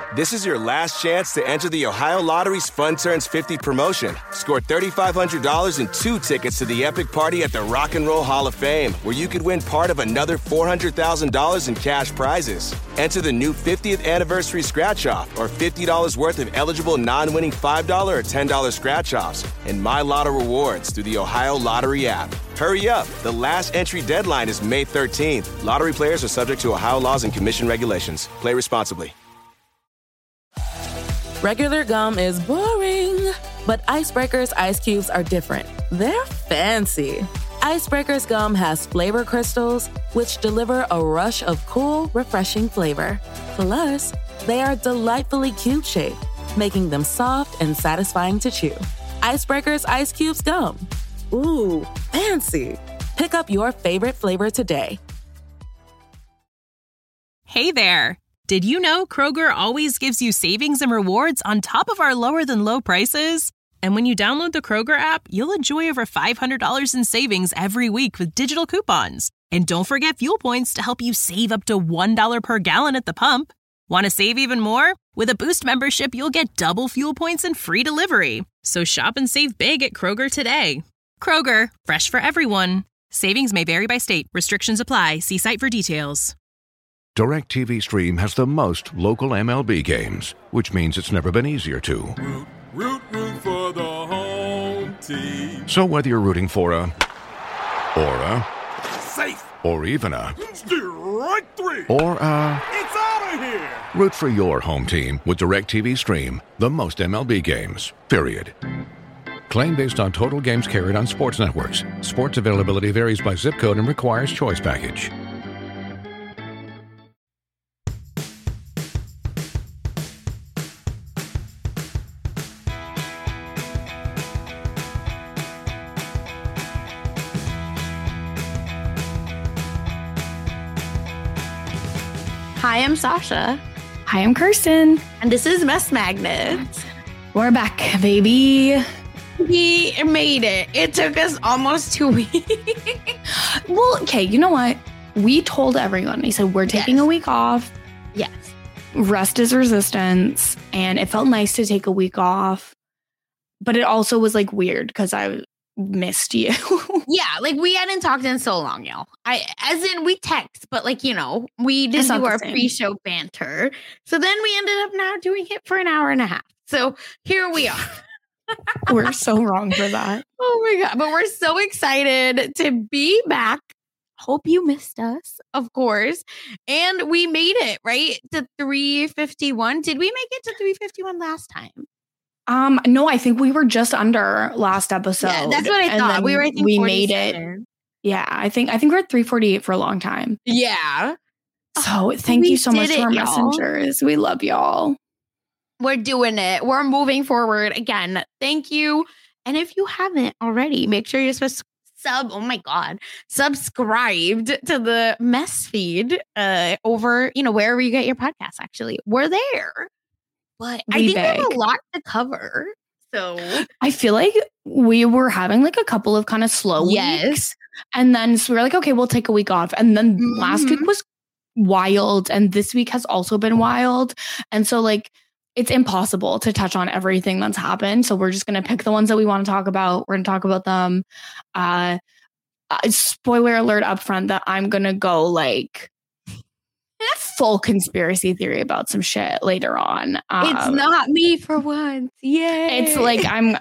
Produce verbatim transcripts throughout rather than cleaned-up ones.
This is your last chance to enter the Ohio Lottery's Fun Turns fifty promotion. Score three thousand five hundred dollars and two tickets to the epic party at the Rock and Roll Hall of Fame, where you could win part of another four hundred thousand dollars in cash prizes. Enter the new fiftieth anniversary scratch-off or fifty dollars worth of eligible non-winning five dollars or ten dollars scratch-offs and My Lotto rewards through the Ohio Lottery app. Hurry up. The last entry deadline is May thirteenth. Lottery players are subject to Ohio laws and commission regulations. Play responsibly. Regular gum is boring, but Icebreaker's ice cubes are different. They're fancy. Icebreaker's gum has flavor crystals, which deliver a rush of cool, refreshing flavor. Plus, they are delightfully cube-shaped, making them soft and satisfying to chew. Icebreaker's ice cubes gum. Ooh, fancy. Pick up your favorite flavor today. Hey there. Did you know Kroger always gives you savings and rewards on top of our lower than low prices? And when you download the Kroger app, you'll enjoy over five hundred dollars in savings every week with digital coupons. And don't forget fuel points to help you save up to one dollar per gallon at the pump. Want to save even more? With a Boost membership, you'll get double fuel points and free delivery. So shop and save big at Kroger today. Kroger, fresh for everyone. Savings may vary by state. Restrictions apply. See site for details. DirecTV Stream has the most local M L B games, which means it's never been easier to. Root, root, root for the home team. So whether you're rooting for a, or a, safe, or even a, strike three, or a, it's out of here. Root for your home team with DirecTV Stream, the most M L B games, period. Claim based on total games carried on sports networks. Sports availability varies by zip code and requires choice package. Hi, I'm Sasha. Hi, I'm Kirsten. And this is Mess Magnets. We're back, baby. We made it. It took us almost two weeks. Well, okay, you know what? We told everyone. We said, we're taking Yes. a week off. Yes. Rest is resistance. And it felt nice to take a week off. But it also was like weird because I missed you. Yeah, like we hadn't talked in so long, y'all. I, as in we text, but like, you know, we did It's not do the our same. pre-show banter. So then we ended up now doing it for an hour and a half. So here we are. We're so wrong for that. Oh my God. But we're so excited to be back. Hope you missed us, of course. And we made it, right? To three fifty-one. Did we make it to three fifty-one last time? Um, no, I think we were just under last episode. Yeah, that's what I And thought. then We were, I think, we made it. forty-seven. Yeah, I think I think we're at three forty-eight for a long time. Yeah. So thank we you so much did to it, our y'all. messengers. We love y'all. We're doing it. We're moving forward again. Thank you. And if you haven't already, make sure you're supposed to sub. Oh my God. Subscribed to the mess feed uh, over, you know, wherever you get your podcasts, actually. We're there. But I We think we have beg. a lot to cover. So I feel like we were having like a couple of kind of slow Yes. weeks. And then so we were like, okay, we'll take a week off. And then last week Mhm. was wild. And this week has also been wild. And so like it's impossible to touch on everything that's happened. So we're just going to pick the ones that we want to talk about. We're going to talk about them. Uh, uh, spoiler alert up front that I'm going to go like full conspiracy theory about some shit later on. it's Um, not me for once. Yay. it's like I'm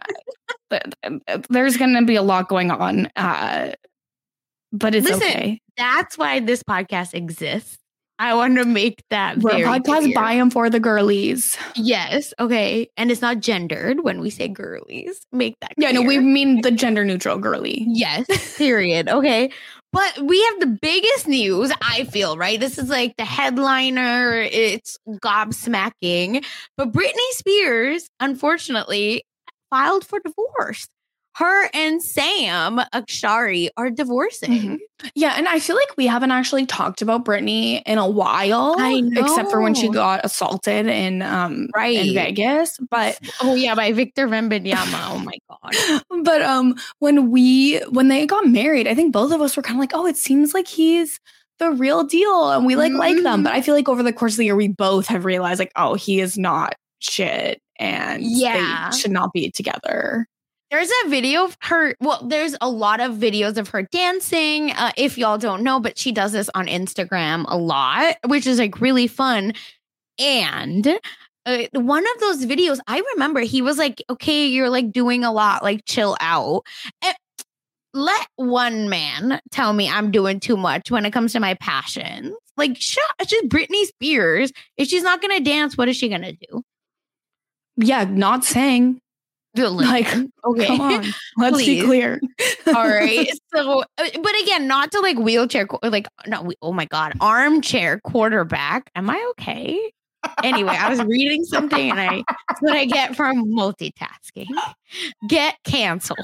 there's gonna be a lot going on, uh but it's Listen, okay. That's why this podcast exists. I want to make that We're very a podcast clear. by and for the girlies. Yes. Okay. And it's not gendered when we say girlies. Make that Yeah, no, we clear. mean the gender neutral girly. Yes. Period. Okay. But we have the biggest news, I feel, right? This is like the headliner. It's gobsmacking. But Britney Spears, unfortunately, filed for divorce. Her and Sam Akshari are divorcing. Mhm. Yeah, and I feel like we haven't actually talked about Britney in a while. I Except for when she know. got assaulted in um Right. in Vegas. But Oh, yeah, by Victor Wembanyama. Oh, my God. but um when we when they got married, I think both of us were kind of like, oh, it seems like he's the real deal and we like Mm-hmm. like them. But I feel like over the course of the year, we both have realized like, oh, he is not shit and Yeah. they should not be together. There's a video of her. Well, there's a lot of videos of her dancing. Uh, if y'all don't know, but she does this on Instagram a lot, which is like really fun. And uh, one of those videos, I remember he was like, okay, you're like doing a lot, like chill out. And let one man tell me I'm doing too much when it comes to my passions. Like, shut, it's just Britney Spears. If she's not going to dance, what is she going to do? Yeah, not saying. Like, okay. come on. Let's Please. be clear. All right. So, uh, but again, not to like wheelchair, qu- like, no, oh my God, armchair quarterback. Am I okay? Anyway, I was reading something and I, that's what I get from multitasking. Get canceled.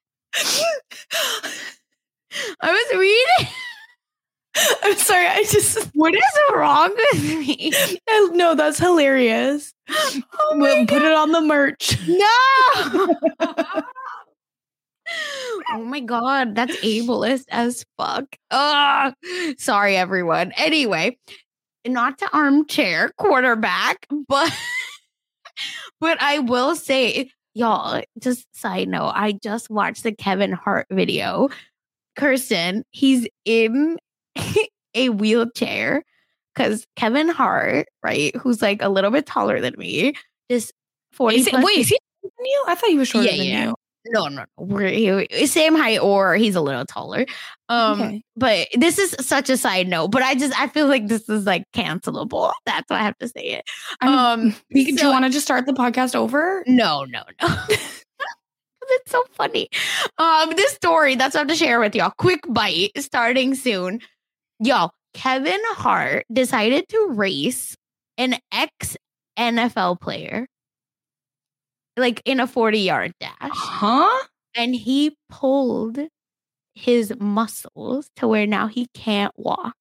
I was reading. I'm sorry. I just, What is wrong with me? I, no, that's hilarious. Oh We'll put it on the merch. No. Oh my God, that's ableist as fuck. Ugh. Sorry, everyone. Anyway, not to armchair quarterback, but but I will say, y'all, just side note, I just watched the Kevin Hart video. Kirsten, he's in a wheelchair because Kevin Hart, right, who's like a little bit taller than me, this forty Is it, plus wait, is he taller than you? I thought he was shorter Yeah, than yeah. you. No, no, no. We're he, same height or he's a little taller. Um, Okay. but this is such a side note. But I just I feel like this is like cancelable. That's why I have to say it. Um, We, do so- you want to just start the podcast over? no, no, no. It's so funny. Um, this story that's what I have to share with y'all. Quick bite starting soon. Y'all, Kevin Hart decided to race an ex N F L player, like in a forty yard dash. Huh? And he pulled his muscles to where now he can't walk.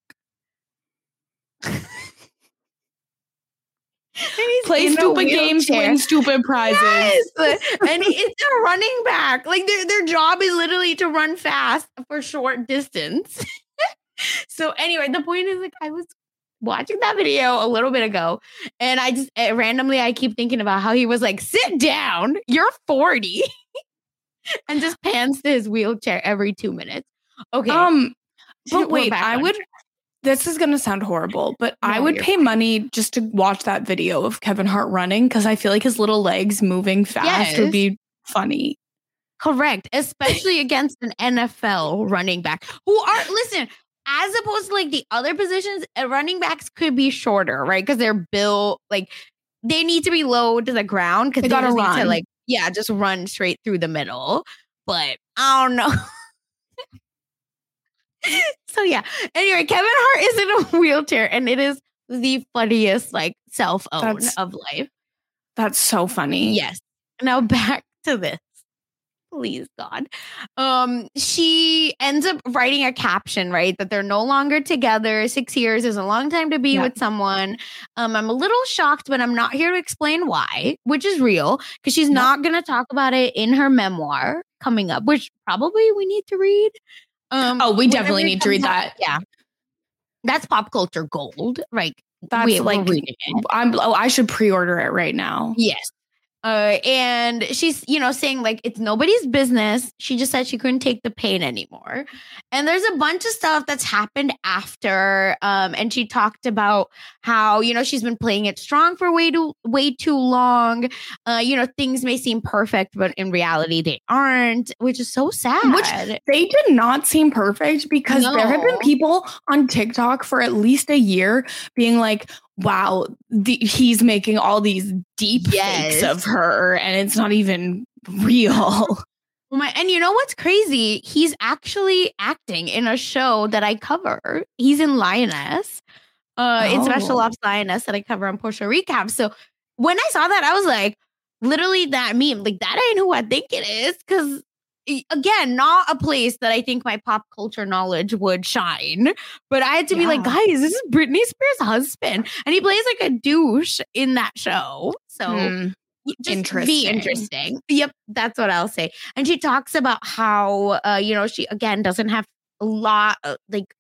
And he's Play in a stupid games, wheelchair. win stupid prizes. Yes. And it's a running back. Like their their job is literally to run fast for short distance. So anyway, the point is like I was watching that video a little bit ago, and I just uh, randomly I keep thinking about how he was like, "Sit down, you're forty," and just pans to his wheelchair every two minutes. Okay, Um, we're but wait, back I on would. track. This is gonna sound horrible, but I No, would you're pay money just to watch that video of Kevin Hart running because I feel like his little legs moving fast would Yes. be funny. Correct, especially against an N F L running back who are listen. As opposed to like the other positions, uh, running backs could be shorter, right? Because they're built like they need to be low to the ground because They they, gotta just need to run. like yeah, just run straight through the middle. But I don't know. So yeah. Anyway, Kevin Hart is in a wheelchair, and it is the funniest like self own That's- of life. That's so funny. Yes. Now back to this. Please, God. Um, she ends up writing a caption, right? That they're no longer together. Six years is a long time to be Yeah. with someone. Um, I'm a little shocked, but I'm not here to explain why, which is real, because she's Yep. not going to talk about it in her memoir coming up, which probably we need to read. Um, Oh, we whenever definitely it need to read comes out. that. Yeah. That's pop culture gold. Right. That's we, like we're reading it. I'm. Oh, I should pre-order it right now. Yes. Uh, and she's, you know, saying like it's nobody's business. She just said she couldn't take the pain anymore. And there's a bunch of stuff that's happened after. Um, and she talked about how, you know, she's been playing it strong for way too way too long. Uh, you know, things may seem perfect, but in reality they aren't, which is so sad. Which they did not seem perfect because there have been No. people on TikTok for at least a year being like, wow, the, he's making all these deep Yes. fakes of her and it's not even real. Oh my, and you know what's crazy? He's actually acting in a show that I cover. He's in Lioness, uh, in Special Oh. Ops Lioness that I cover on Portia Recap. So when I saw that, I was like, literally that meme, like that ain't who I think it is. Because again, not a place that I think my pop culture knowledge would shine. But I had to be like, Yeah. guys, this is Britney Spears' husband, and he plays like a douche in that show. So. Hmm. Just Interesting. Be interesting. Yep, that's what I'll say. And she talks about how, uh, you know, she again doesn't have a lot of like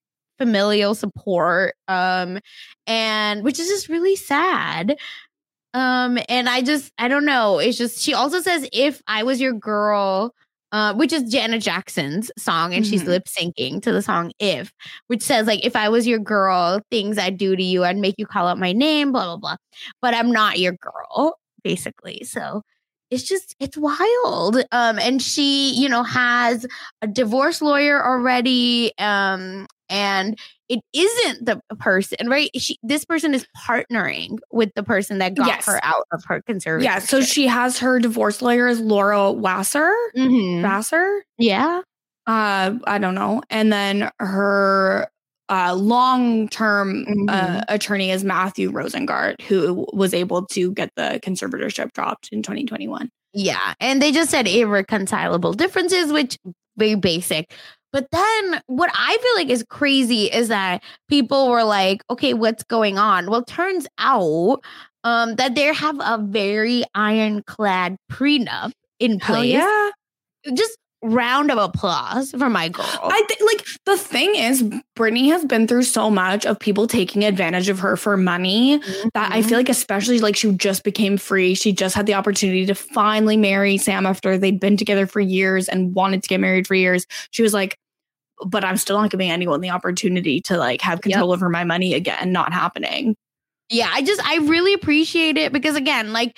familial support, um, and which is just really sad. Um, and I just, I don't know. It's just, she also says, if I was your girl, uh, which is Janet Jackson's song, and mm-hmm. she's lip syncing to the song If, which says, like, if I was your girl, things I'd do to you, I'd make you call out my name, blah, blah, blah. But I'm not your girl, basically. So it's just, it's wild. Um, and she, you know, has a divorce lawyer already. Um, and it isn't the person, right? She, this person is partnering with the person that got yes. her out of her conservatorship. Yeah, so she has her divorce lawyer is Laura Wasser. Mm-hmm. Wasser? Yeah. Uh, I don't know. And then her uh, long-term mm-hmm. uh, attorney is Matthew Rosengart, who was able to get the conservatorship dropped in twenty twenty-one. Yeah, and they just said irreconcilable differences, which very basic. But then what I feel like is crazy is that people were like, okay, what's going on? Well, turns out um, that they have a very ironclad prenup in place. Hell yeah. Just round of applause for my girl. I think, like, the thing is, Britney has been through so much of people taking advantage of her for money mm-hmm. that I feel like, especially, like, she just became free. She just had the opportunity to finally marry Sam after they'd been together for years and wanted to get married for years. She was like, but I'm still not giving anyone the opportunity to, like, have control yep. over my money again. Not happening. Yeah, I just, I really appreciate it because, again, like,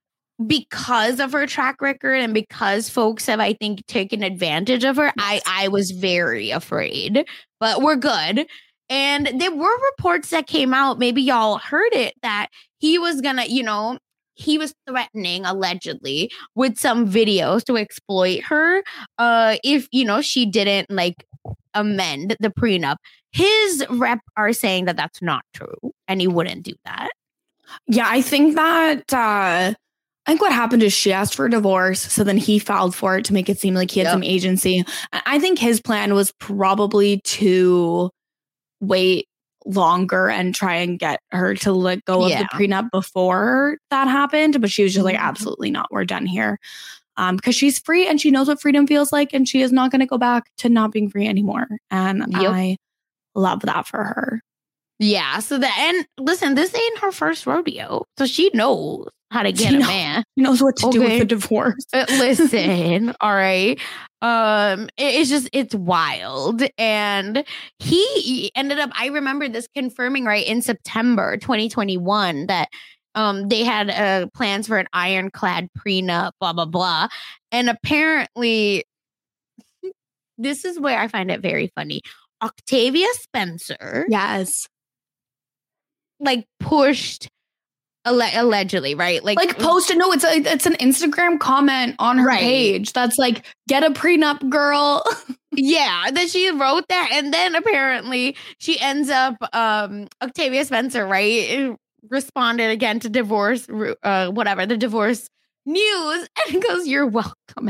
because of her track record and because folks have, I think, taken advantage of her, yes. I, I was very afraid. But we're good. And there were reports that came out, maybe y'all heard it, that he was gonna, you know, he was threatening, allegedly, with some videos to exploit her uh, if, you know, she didn't, like, amend the prenup. His rep are saying that that's not true and he wouldn't do that. Yeah, I think that uh, I think what happened is she asked for a divorce. So then he filed for it to make it seem like he had yep. some agency. And I think his plan was probably to wait longer and try and get her to let go yeah. of the prenup before that happened. But she was just like, mm-hmm. absolutely not. We're done here. Um, because she's free and she knows what freedom feels like. And she is not going to go back to not being free anymore. And yep. I love that for her. Yeah. So the and listen, this ain't her first rodeo. So she knows how to get she a know, man. She knows what to okay. do with the divorce. Uh, listen, all right. Um, it, it's just it's wild. And he ended up, I remember this confirming right in September twenty twenty-one that um they had uh, plans for an ironclad prenup, blah, blah, blah. And apparently, this is where I find it very funny. Octavia Spencer. Yes. Like pushed alle- allegedly, right? Like, like posted. No, it's a, it's an Instagram comment on her right. page that's like, get a prenup, girl. Yeah, that she wrote that. And then apparently she ends up, um, Octavia Spencer, right? Responded again to divorce, uh, whatever, the divorce news. And goes, you're welcome,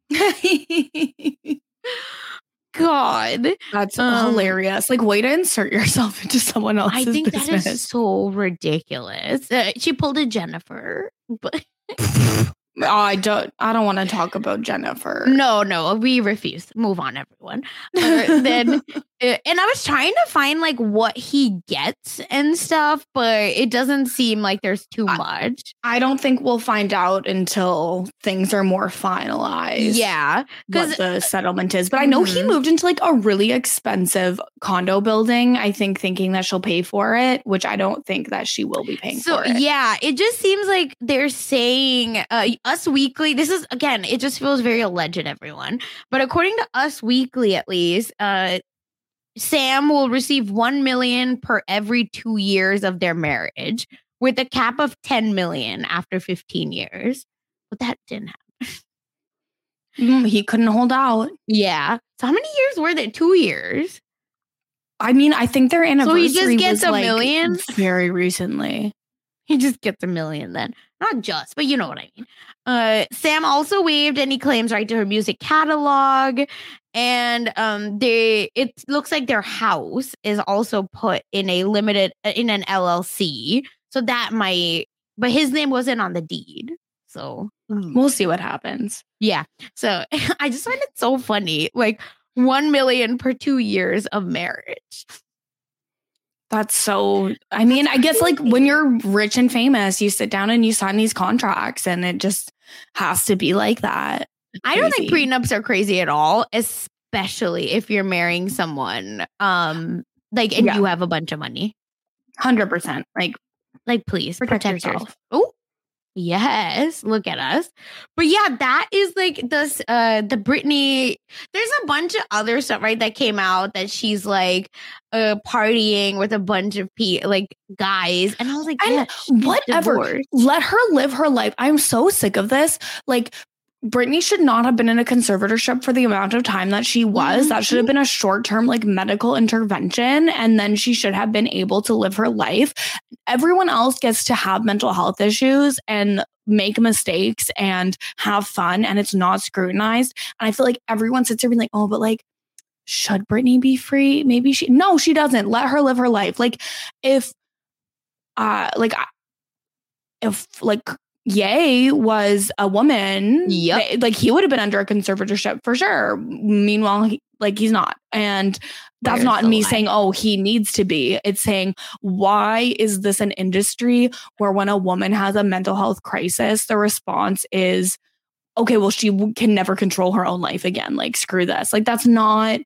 everyone. God, that's um, hilarious. Like, way to insert yourself into someone else's I think business. That is so ridiculous. Uh, she pulled a Jennifer, but oh, I don't. I don't want to talk about Jennifer. No, no, we refuse. Move on, everyone. Uh, then, uh, and I was trying to find like what he gets and stuff, but it doesn't seem like there's too I, much. I don't think we'll find out until things are more finalized. Yeah, what the settlement is. But I know mm-hmm. he moved into like a really expensive condo building. I think thinking that she'll pay for it, which I don't think that she will be paying so, for it. Yeah, it just seems like they're saying uh, Us Weekly. This is again, it just feels very alleged, everyone. But according to Us Weekly, at least, uh, Sam will receive one million per every two years of their marriage, with a cap of ten million after fifteen years. But that didn't happen. Mm, he couldn't hold out. Yeah. So how many years were they? Two years. I mean, I think their anniversary so he just gets was a like million very recently. He just gets a million then. Not just, but you know what I mean. Uh, Sam also waived any claims right to her music catalog. And um, they it looks like their house is also put in a limited, in an L L C. So that might, but his name wasn't on the deed. So we'll see what happens. Yeah. So I just find it so funny. Like one million per two years of marriage. That's so, I mean, I guess like when you're rich and famous, you sit down and you sign these contracts and it just has to be like that. I don't think prenups are crazy at all, especially if you're marrying someone um like and Yeah. you have a bunch of money. one hundred percent. Like, Like, please Protect protect, yourself. yourself. Oh, yes. Look at us. But yeah, that is like this, uh, the Britney. There's a bunch of other stuff, right? That came out that she's like uh, partying with a bunch of pe- like guys. And I was like, And yeah, she's whatever. divorced. Let her live her life. I'm so sick of this. Like, Britney should not have been in a conservatorship for the amount of time that she was. That should have been a short-term like medical intervention. And then she should have been able to live her life. Everyone else gets to have mental health issues and make mistakes and have fun, and it's not scrutinized. And I feel like everyone sits there being like, oh, but like, should Britney be free? Maybe she, no, she doesn't. Let her live her life. Like if, uh, like, if like, Ye was a woman, Yep. they- like he would have been under a conservatorship for sure. Meanwhile, he, like he's not. And that's Where's not the me line? saying, oh, he needs to be. It's saying, why is this an industry where when a woman has a mental health crisis, the response is, okay, well, she w- can never control her own life again. Like, screw this. Like, that's not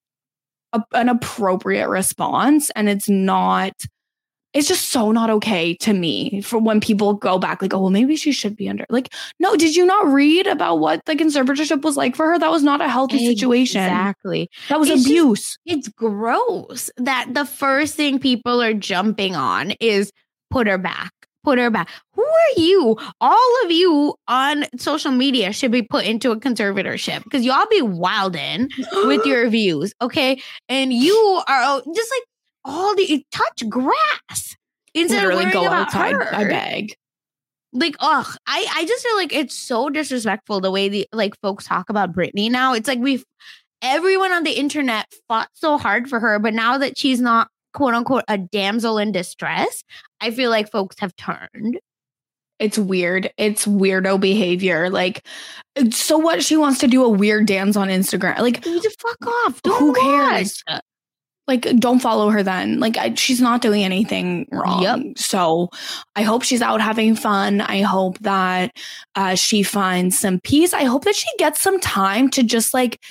a, an appropriate response. And it's not, it's just so not okay to me for when people go back like, oh, well, maybe she should be under. Like, no, did you not read about what the conservatorship was like for her? That was not a healthy situation. Exactly. That was It's just- abuse. It's gross that the first thing people are jumping on is put her back. Put her back. Who are you? All of you on social media should be put into a conservatorship because y'all be wildin' with your views, okay? And you are just like all the touch grass instead Literally of go worrying about outside. her. I beg. Like, ugh, I, I just feel like it's so disrespectful the way the like folks talk about Britney now. It's like we've everyone on the internet fought so hard for her, but now that she's not quote unquote a damsel in distress, I feel like folks have turned. It's weird. It's weirdo behavior. Like, so what? She wants to do a weird dance on Instagram. Like, You just fuck off. Don't who cares? watch. Like, don't follow her then. Like, I, she's not doing anything wrong. Yep. So I hope she's out having fun. I hope that uh, she finds some peace. I hope that she gets some time to just like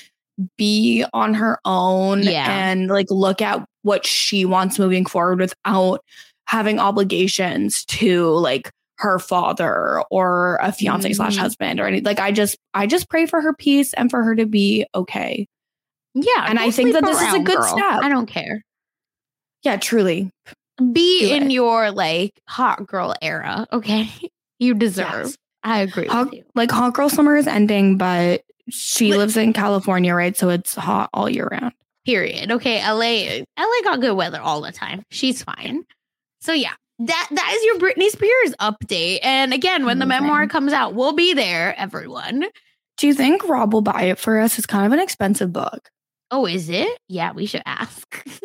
be on her own Yeah. and like look at what she wants moving forward without having obligations to like her father or a fiance slash Mhm. husband or anything. Like, I just, I just pray for her peace and for her to be okay. Yeah. And I don't think sleep that this is a around, good girl. step. I don't care. Yeah, truly. Be Do in it. your like hot girl era, okay? You deserve. Yes. I agree Hot, with you. like hot girl summer is ending, but she Li- lives in California, right? So it's hot all year round. Period. Okay, L A L A got good weather all the time. She's fine. So yeah, that that is your Britney Spears update. And again, when the Amazing. memoir comes out, we'll be there, everyone. Do you think Rob will buy it for us? It's kind of an expensive book. Oh, is it? Yeah, we should ask.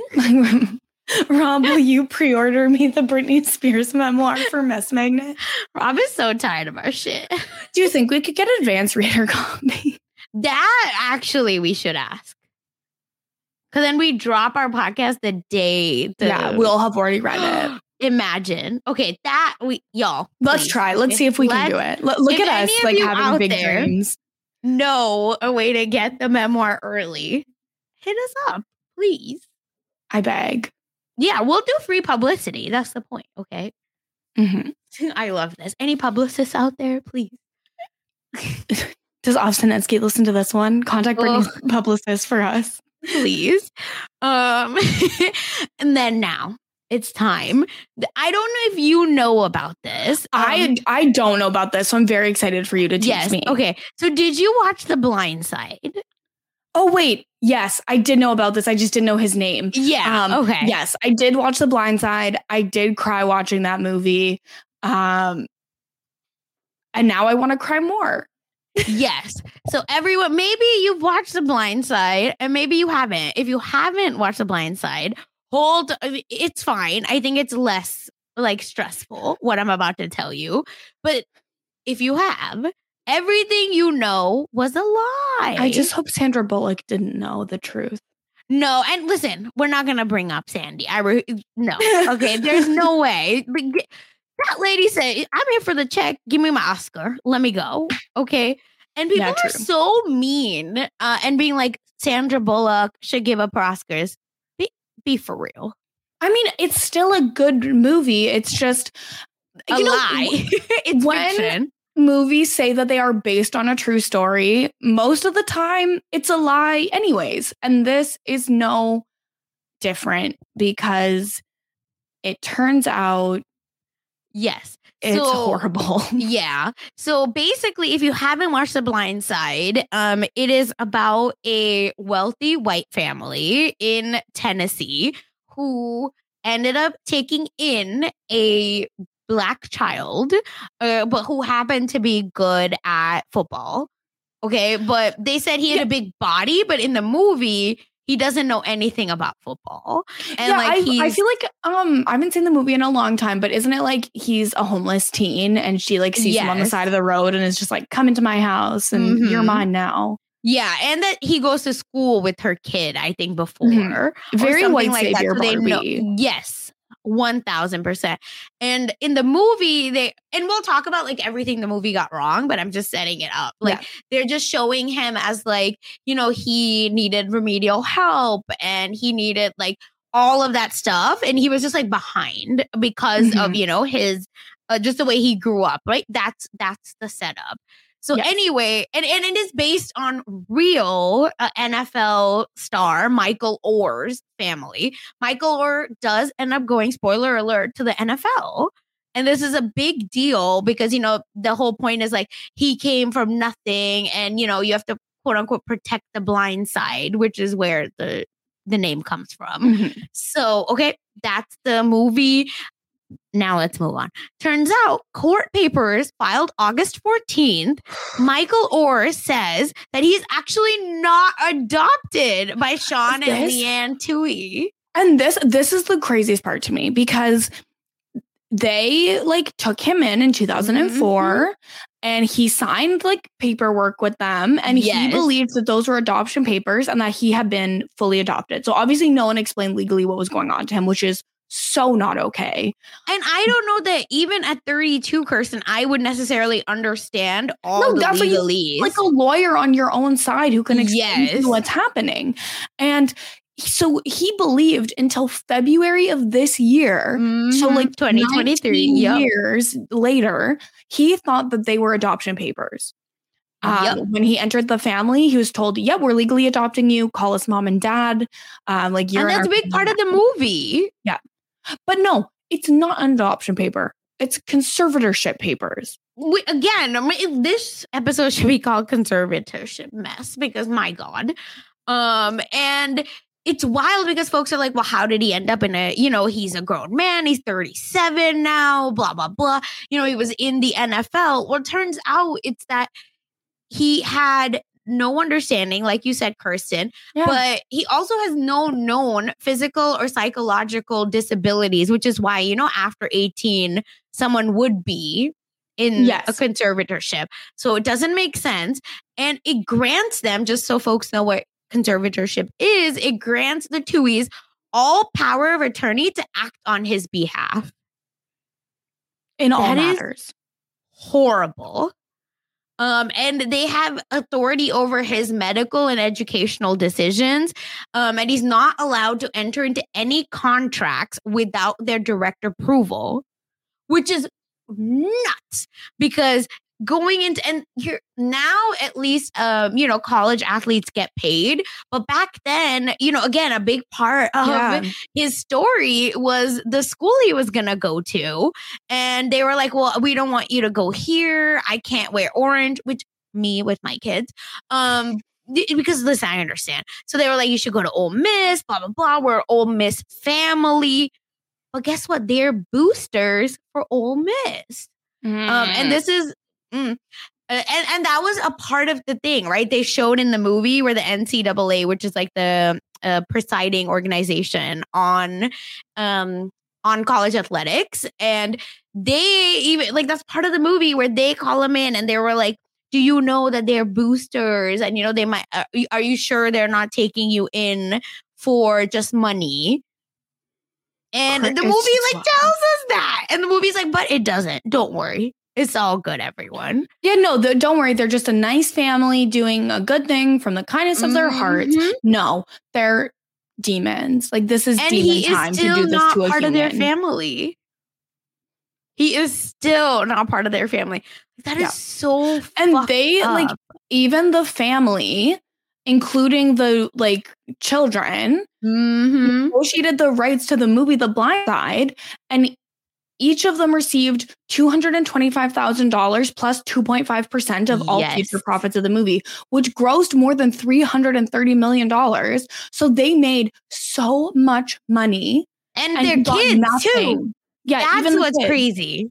Rob, will you pre-order me the Britney Spears memoir for Mess Magnet? Rob is so tired of our shit. Do you think we could get advanced reader copy? That actually we should ask. Cause then we drop our podcast the day the Yeah, we'll have already read it. Imagine. Okay, that we y'all. Let's please. try. Let's see if we can do Let's it. L- look if at any us, of like you having out big there- dreams. know a way to get the memoir early. Hit us up, please. I beg. Yeah, we'll do free publicity. That's the point. Okay. Mhm. I love this. Any publicists out there, please? Does Obstinetsky listen to this one? Contact Britney's publicist for us. Please. Um, and then now it's time. I don't know if you know about this. I Um, I don't know about this, so I'm very excited for you to teach yes. me. Okay. So did you watch The Blind Side? Oh wait, yes, I did know about this. I just didn't know his name. Yeah. Um, okay. Yes, I did watch The Blind Side. I did cry watching that movie. Um, and now I want to cry more. Yes. So everyone, maybe you've watched The Blind Side and maybe you haven't. If you haven't watched The Blind Side, hold, it's fine. I think it's less like stressful what I'm about to tell you. But if you have, everything you know was a lie. I just hope Sandra Bullock didn't know the truth. No, and listen, we're not gonna bring up Sandy. I re- no, okay, there's no way. That lady said, "I'm here for the check. Give me my Oscar. Let me go." Okay, and people Yeah, are true. so mean uh, and being like, Sandra Bullock should give up her Oscars. Be, be for real. I mean, it's still a good movie. It's just A you know, lie. It's when fiction. movies say that they are based on a true story, most of the time it's a lie anyways. And this is no different because it turns out Yes. it's So- horrible. Yeah. So basically, if you haven't watched The Blind Side, um, it is about a wealthy white family in Tennessee who ended up taking in a black child, uh, but who happened to be good at football. Okay. But they said he had a big body, but in the movie, he doesn't know anything about football. And yeah, like I, he's I feel like um I haven't seen the movie in a long time, but isn't it like he's a homeless teen and she like sees him on the Yes. side of the road and is just like, come into my house and you're Mhm. mine now. Yeah, and that he goes to school with her kid, I think, before. Mhm. or Very something white like that, savior so they know- Barbie. Yes, one thousand percent. And in the movie, they, and we'll talk about like everything the movie got wrong, but I'm just setting it up. Like Yeah. they're just showing him as like, you know, he needed remedial help and he needed like all of that stuff. And he was just like behind because of, Mhm. you know, his, uh, just the way he grew up, right? That's, that's the setup. So Yes. anyway, and, and it is based on real uh, N F L star Michael Orr's family. Michael Orr does end up going, spoiler alert, to the N F L. And this is a big deal because, you know, the whole point is like he came from nothing and, you know, you have to quote unquote protect the blind side, which is where the, the name comes from. Mhm. So, okay, that's the movie. Now let's move on. Turns out court papers filed August fourteenth. Michael Orr says that he's actually not adopted by Sean and This- Leanne Tui. And this this is the craziest part to me because they like took him in in two thousand four and he signed like paperwork with them and he Yes. believed that those were adoption papers and that he had been fully adopted. So obviously no one explained legally what was going on to him, which is so not okay. And I don't know that even at thirty-two, Kirsten, I would necessarily understand all No, the that's what you- legalese. Like a lawyer on your own side who can explain to Yes. you what's happening. And so he believed until February of this year. So Mhm. like twenty twenty-three. nineteen Yep. years later, he thought that they were adoption papers. Um, Yep. When he entered the family, he was told, "Yeah, we're legally adopting you. Call us mom and dad." Um, like you're And in that's a our big part of the movie. But no, it's not an adoption paper. It's conservatorship papers. We, again, I mean, this episode should be called conservatorship mess because my God. Um, and it's wild because folks are like, well, how did he end up in a, you know, he's a grown man, he's thirty-seven now, blah, blah, blah. You know, he was in the N F L. Well, it turns out it's that he had no understanding, like you said, Kirsten, Yeah. but he also has no known physical or psychological disabilities, which is why, you know, after eighteen, someone would be in Yes. a conservatorship. So it doesn't make sense. And it grants them, just so folks know what conservatorship is, it grants the Tuohys all power of attorney to act on his behalf. in all That is- matters. Horrible. Um, and they have authority over his medical and educational decisions. Um, and he's not allowed to enter into any contracts without their direct approval, which is nuts because going into, and here now at least, um, you know, college athletes get paid. But back then, you know, again, a big part of Yeah. his story was the school he was going to go to. And they were like, well, we don't want you to go here. I can't wear orange, which me with my kids. Um, th- because listen, I understand. So they were like, you should go to Ole Miss, blah, blah, blah. We're Ole Miss family. But guess what? They're boosters for Ole Miss. Um, and this is, mm, uh, and, and that was a part of the thing, right? They showed in the movie where the N C double A, which is like the uh, presiding organization on, um, on college athletics. And they even like, that's part of the movie where they call them in and they were like, do you know that they're boosters? And, you know, they might, uh, are you sure they're not taking you in for just money. And the It's movie just like tells us that. And the movie's like, but it doesn't. Don't worry. It's all good, everyone. Yeah, no, the, don't worry. They're just a nice family doing a good thing from the kindness of their hearts. Mhm. No, they're demons. Like, this is And demon he time is to still do this not to a part human. of their family. He is still not part of their family. That is Yeah. so And fucked they, up. like, even the family, including the, like, children, Mhm. negotiated the rights to the movie The Blind Side, and each of them received two hundred twenty-five thousand dollars plus two point five percent of all Yes. future profits of the movie, which grossed more than three hundred thirty million dollars. So they made so much money. And, And their got kids, too. nothing. Yeah, That's even the what's kids. crazy.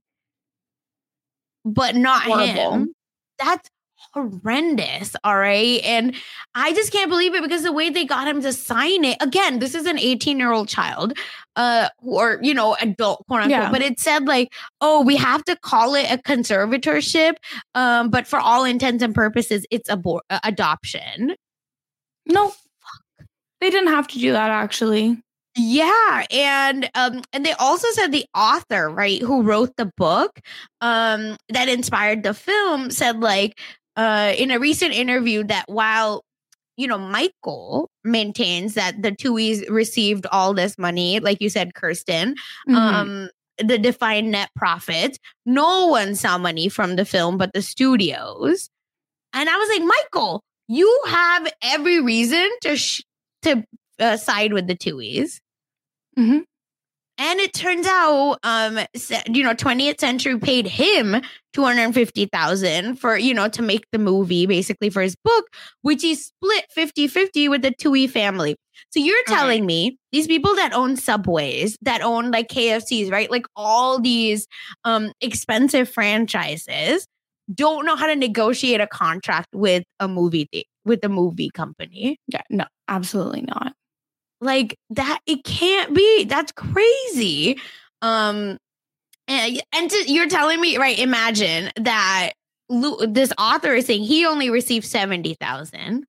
But not Horrible. him. That's horrendous. All right. And I just can't believe it because the way they got him to sign it, again, this is an eighteen year old child, uh, or, you know, adult, quote unquote, Yeah. but it said like, oh, we have to call it a conservatorship. Um, but for all intents and purposes, it's abor- uh, adoption. No, they didn't have to do that, actually. Yeah, and um, and they also said the author, right, who wrote the book, um, that inspired the film, said like, uh, in a recent interview that while, you know, Michael maintains that the Tuohys received all this money, like you said, Kirsten, Mhm. um, the defined net profit, no one saw money from the film but the studios, and I was like, Michael, you have every reason to sh- to uh, side with the Tuohys. Mhm. And it turns out, um, se- you know, twentieth Century paid him two hundred fifty thousand dollars for, you know, to make the movie, basically for his book, which he split fifty-fifty with the Tuohy family. So you're All telling me these people that own Subways, that own like K F Cs, right? Like all these um, expensive franchises don't know how to negotiate a contract with a movie, th- with a movie company. Yeah, no, absolutely not. Like that, it can't be. That's crazy. Um, and, and to, you're telling me, right? Imagine that Lu- this author is saying he only received seventy thousand.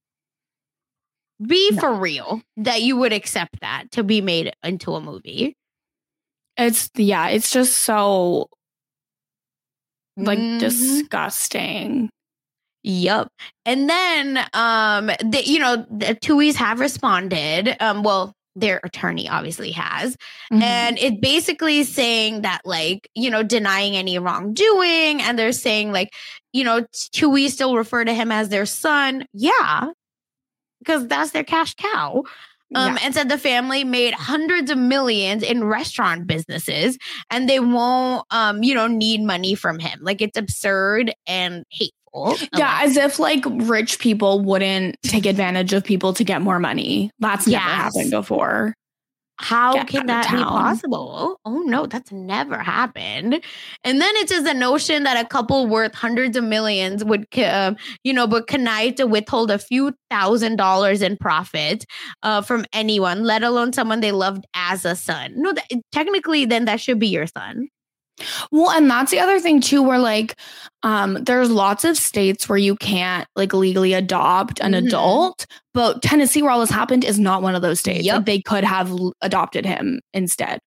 Be No. for real that you would accept that to be made into a movie. It's, yeah, it's just so, like, Mhm. disgusting. Yep. And then, um, the, you know, the Tuohys have responded. Um, well, their attorney obviously has. Mhm. And it basically is saying that, like, you know, denying any wrongdoing. And they're saying, like, you know, Tuohy still refer to him as their son. Yeah. Because that's their cash cow. Um, Yeah. And said the family made hundreds of millions in restaurant businesses and they won't, um, you know, need money from him. Like, it's absurd and hateful. Yeah, as if like rich people wouldn't take advantage of people to get more money. That's never Yes. happened before. How Get can out of that be town. possible? Oh no, that's never happened. And then it says the notion that a couple worth hundreds of millions would, uh, you know, but connive to withhold a few thousand dollars in profit uh, from anyone, let alone someone they loved as a son. No, that, technically, then that should be your son. Well, and that's the other thing too, where like um there's lots of states where you can't like legally adopt an Mhm. adult, but Tennessee, where all this happened, is not one of those states. Yep. Like, they could have l- adopted him instead.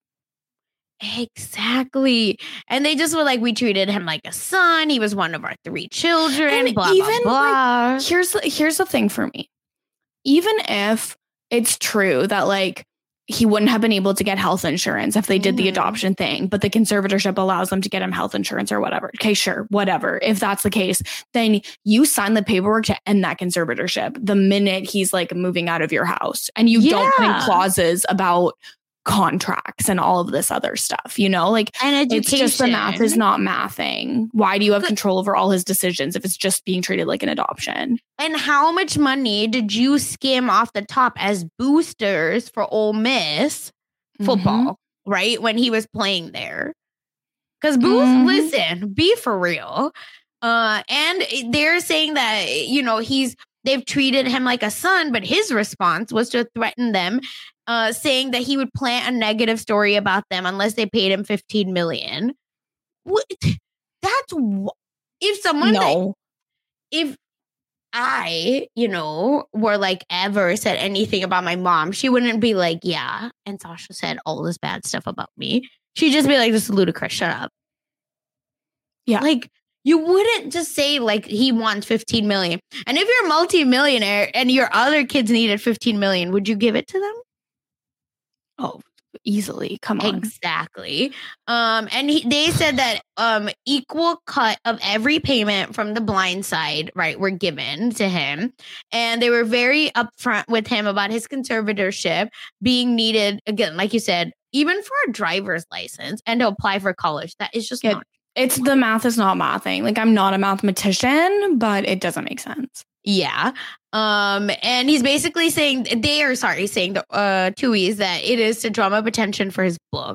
Exactly. And they just were like, we treated him like a son. He was one of our three children. And blah, even, blah, blah. Here's the, here's the thing for me. Even if it's true that like he wouldn't have been able to get health insurance if they did the Mhm. adoption thing, but the conservatorship allows them to get him health insurance or whatever. Okay, sure, whatever. If that's the case, then you sign the paperwork to end that conservatorship the minute he's like moving out of your house, and you don't put in Yeah. clauses about contracts and all of this other stuff, you know, like And education. it's just the math is not mathing. Why do you have But- control over all his decisions if it's just being treated like an adoption? And how much money did you skim off the top as boosters for Ole Miss football, right? When he was playing there. Because Booth, Mhm. listen, be for real. Uh, and they're saying that, you know, he's they've treated him like a son, but his response was to threaten them, uh, saying that he would plant a negative story about them unless they paid him fifteen million. What? That's wh- if someone that- No. if I, you know, were like ever said anything about my mom, she wouldn't be like, yeah. And Sasha said all this bad stuff about me. She'd just be like, this is ludicrous. Shut up. Yeah. Like, you wouldn't just say like he wants fifteen million. And if you're a multi-millionaire and your other kids needed fifteen million, would you give it to them? Oh, easily. Come on. Exactly. Um, and he, they said that um, equal cut of every payment from the blind side, right, were given to him. And they were very upfront with him about his conservatorship being needed, again, like you said, even for a driver's license and to apply for college. That is just Yeah. not. It's the math is not mathing. Like, I'm not a mathematician, but it doesn't make sense. Yeah. Um, and he's basically saying they are sorry, saying the uh Tuohy's that it is to drum up attention for his book.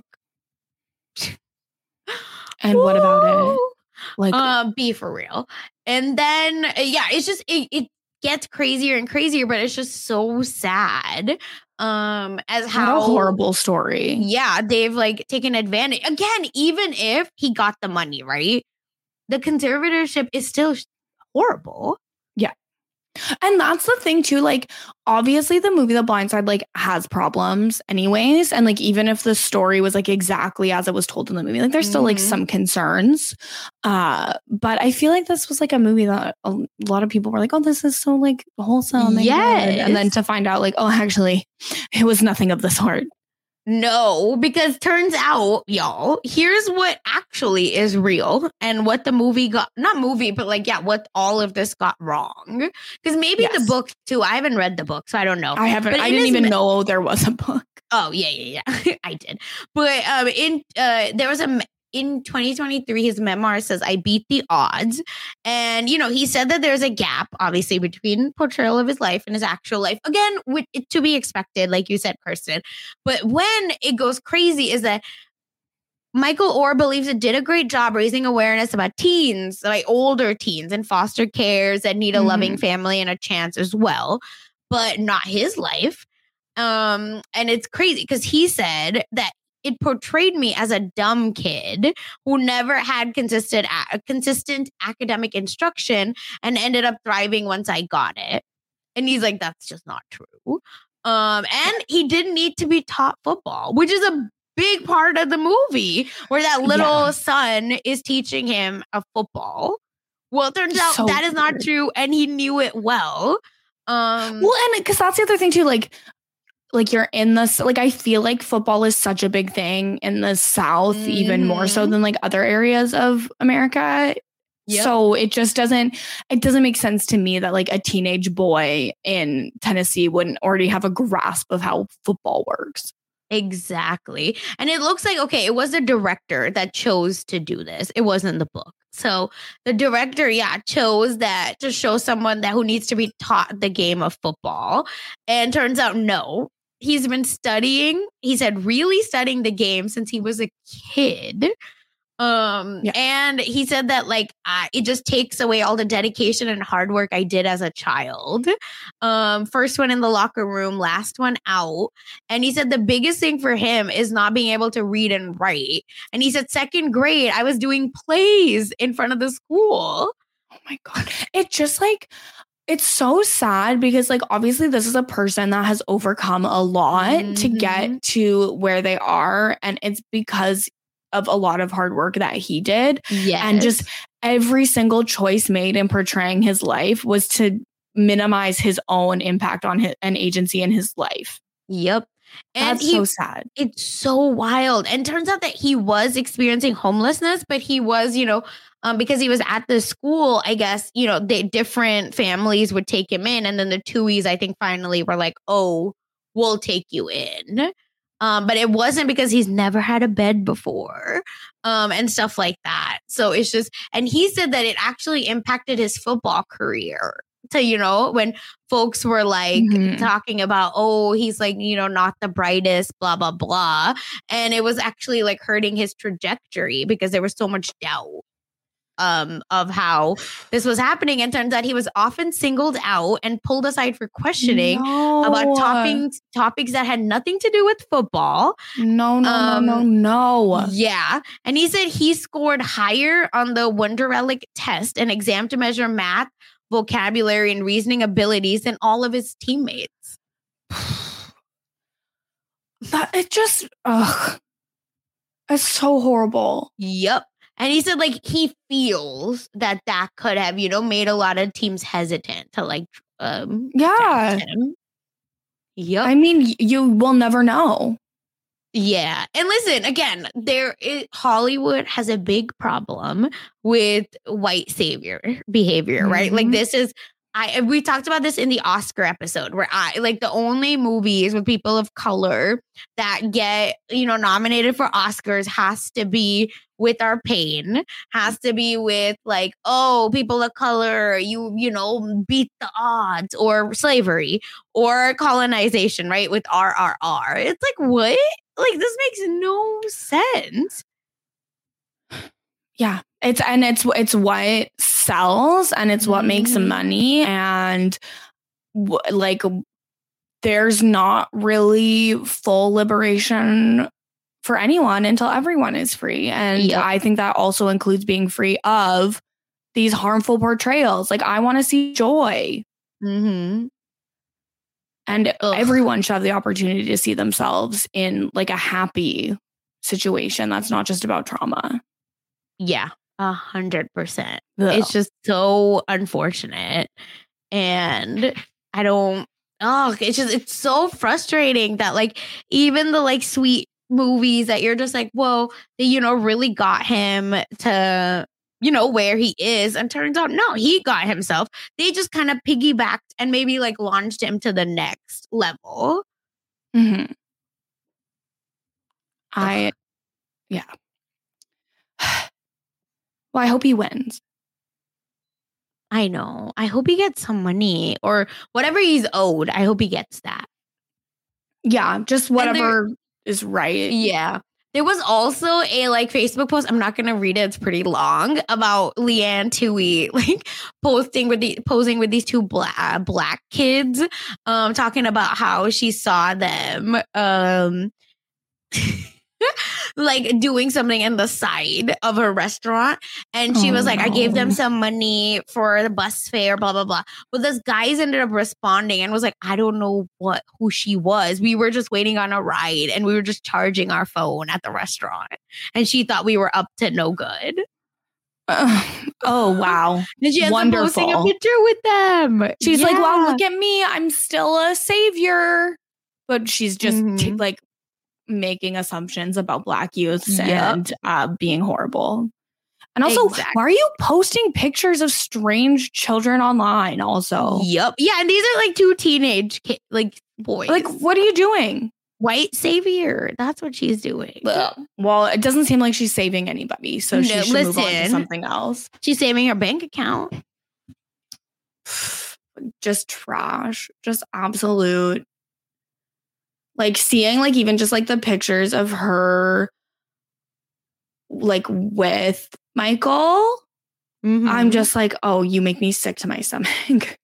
And what about it? Like, um, be for real. And then uh, yeah, it's just it, it gets crazier and crazier, but it's just so sad. Um, as what how a horrible story. Yeah, they've like taken advantage again. Even if he got the money, right? The conservatorship is still horrible. Yeah. And that's the thing too, like, obviously the movie The Blind Side like has problems anyways. And like, even if the story was like exactly as it was told in the movie, like there's still like Mhm. some concerns. Uh, but I feel like this was like a movie that a lot of people were like, oh, this is so like wholesome. And Yes. good. And then to find out like, oh, actually it was nothing of the sort. No, because turns out, y'all, here's what actually is real and what the movie got, not movie, but like, yeah, what all of this got wrong. Because maybe Yes. the book too, I haven't read the book, so I don't know. I haven't, But I in didn't his even me- know there was a book. Oh, yeah, yeah, yeah. I did. But um, in uh, there was a, me- in twenty twenty-three, his memoir says, I beat the odds. And, you know, he said that there's a gap, obviously, between portrayal of his life and his actual life. Again, with it to be expected, like you said, Kirsten. But when it goes crazy is that Michael Orr believes it did a great job raising awareness about teens, like older teens and foster cares that need a Mhm. loving family and a chance as well, but not his life. Um, and it's crazy because he said that it portrayed me as a dumb kid who never had consistent a- consistent academic instruction and ended up thriving once I got it. And he's like, that's just not true. Um, and he didn't need to be taught football, which is a big part of the movie where that little Yeah. son is teaching him a football. Well, it turns out So that is not weird. true, and he knew it well. Um, Well, and because that's the other thing too, like, like you're in this, like, I feel like football is such a big thing in the South, even more so Mhm. than like other areas of America. Yep. So it just doesn't, it doesn't make sense to me that like a teenage boy in Tennessee wouldn't already have a grasp of how football works. Exactly. And it looks like, okay, it was the director that chose to do this. It wasn't the book. So the director, yeah, chose that to show someone that who needs to be taught the game of football. And turns out, no, he's been studying. He said, really studying the game since he was a kid. Um, Yeah. and he said that like uh, it just takes away all the dedication and hard work I did as a child. Um, first one in the locker room, last one out. And he said the biggest thing for him is not being able to read and write. And he said second grade, I was doing plays in front of the school. Oh my God. It just like, it's so sad because like obviously this is a person that has overcome a lot to Mhm. get to where they are. And it's because of a lot of hard work that he did. Yes. And just every single choice made in portraying his life was to minimize his own impact on his, an agency in his life. Yep. And That's he, so sad. it's so wild. And turns out that he was experiencing homelessness, but he was, you know, um, because he was at the school, I guess, you know, they different families would take him in. And then the Tuohy's, I think, finally were like, oh, we'll take you in. Um, but it wasn't because he's never had a bed before, um, and stuff like that. So it's just, and he said that it actually impacted his football career. So, you know, when folks were like Mhm. talking about, oh, he's like, you know, not the brightest, blah, blah, blah. And it was actually like hurting his trajectory because there was so much doubt um, of how this was happening. And turns out he was often singled out and pulled aside for questioning about No. topics, topics that had nothing to do with football. No, no, Um, no, no, no. Yeah. And he said he scored higher on the Wonderelic test, an exam to measure math, vocabulary and reasoning abilities than all of his teammates. That it just, ugh, it's so horrible. Yep. And he said, like, he feels that that could have, you know, made a lot of teams hesitant to, like, um, yeah. him. Yep. I mean, you will never know. Yeah. And listen, again, there is, Hollywood has a big problem with white savior behavior, mm-hmm. right? Like, this is, I we talked about this in the Oscar episode where I like the only movies with people of color that get, you know, nominated for Oscars has to be with our pain, has to be with like, oh, people of color, you, you know, beat the odds, or slavery or colonization, right? With R R R. It's like, what? Like, this makes no sense. Yeah, it's and it's it's what sells and it's what mm-hmm. makes money, and w- like there's not really full liberation for anyone until everyone is free, and yep. I think that also includes being free of these harmful portrayals. Like, I want to see joy, mm-hmm. and Ugh. everyone should have the opportunity to see themselves in like a happy situation that's not just about trauma. Yeah, a hundred percent. It's just so unfortunate. And I don't, oh, it's just, it's so frustrating that like, even the like sweet movies that you're just like, whoa, they, you know, really got him to, you know, where he is. And turns out, no, he got himself. They just kind of piggybacked and maybe like launched him to the next level. Mm-hmm. I, yeah. Well, I hope he wins. I know. I hope he gets some money or whatever he's owed. I hope he gets that. Yeah, just whatever there, is right. Yeah. There was also a like Facebook post. I'm not going to read it. It's pretty long, about Leanne Tui like posting with the posing with these two black black kids, um, talking about how she saw them, um. like doing something in the side of her restaurant, and she oh, was like, no. I gave them some money for the bus fare, blah blah blah. But this guys ended up responding and was like, I don't know what who she was. We were just waiting on a ride and we were just charging our phone at the restaurant, and she thought we were up to no good. Uh, oh wow! And she ends Wonderful. up posting a picture with them. She's yeah. like, "Wow, look at me! I'm still a savior." But she's just mm-hmm. t- like. making assumptions about Black youths yep. and uh, being horrible. And also, exactly. why are you posting pictures of strange children online also? Yep. Yeah, and these are like two teenage ki- like boys. Like, what are you doing? White savior. That's what she's doing. Ugh. Well, it doesn't seem like she's saving anybody, so no, she should listen, move on to something else. She's saving her bank account. Just trash. Just absolute. Like, seeing, like, even just, like, the pictures of her, like, with Michael, mm-hmm. I'm just like, oh, you make me sick to my stomach.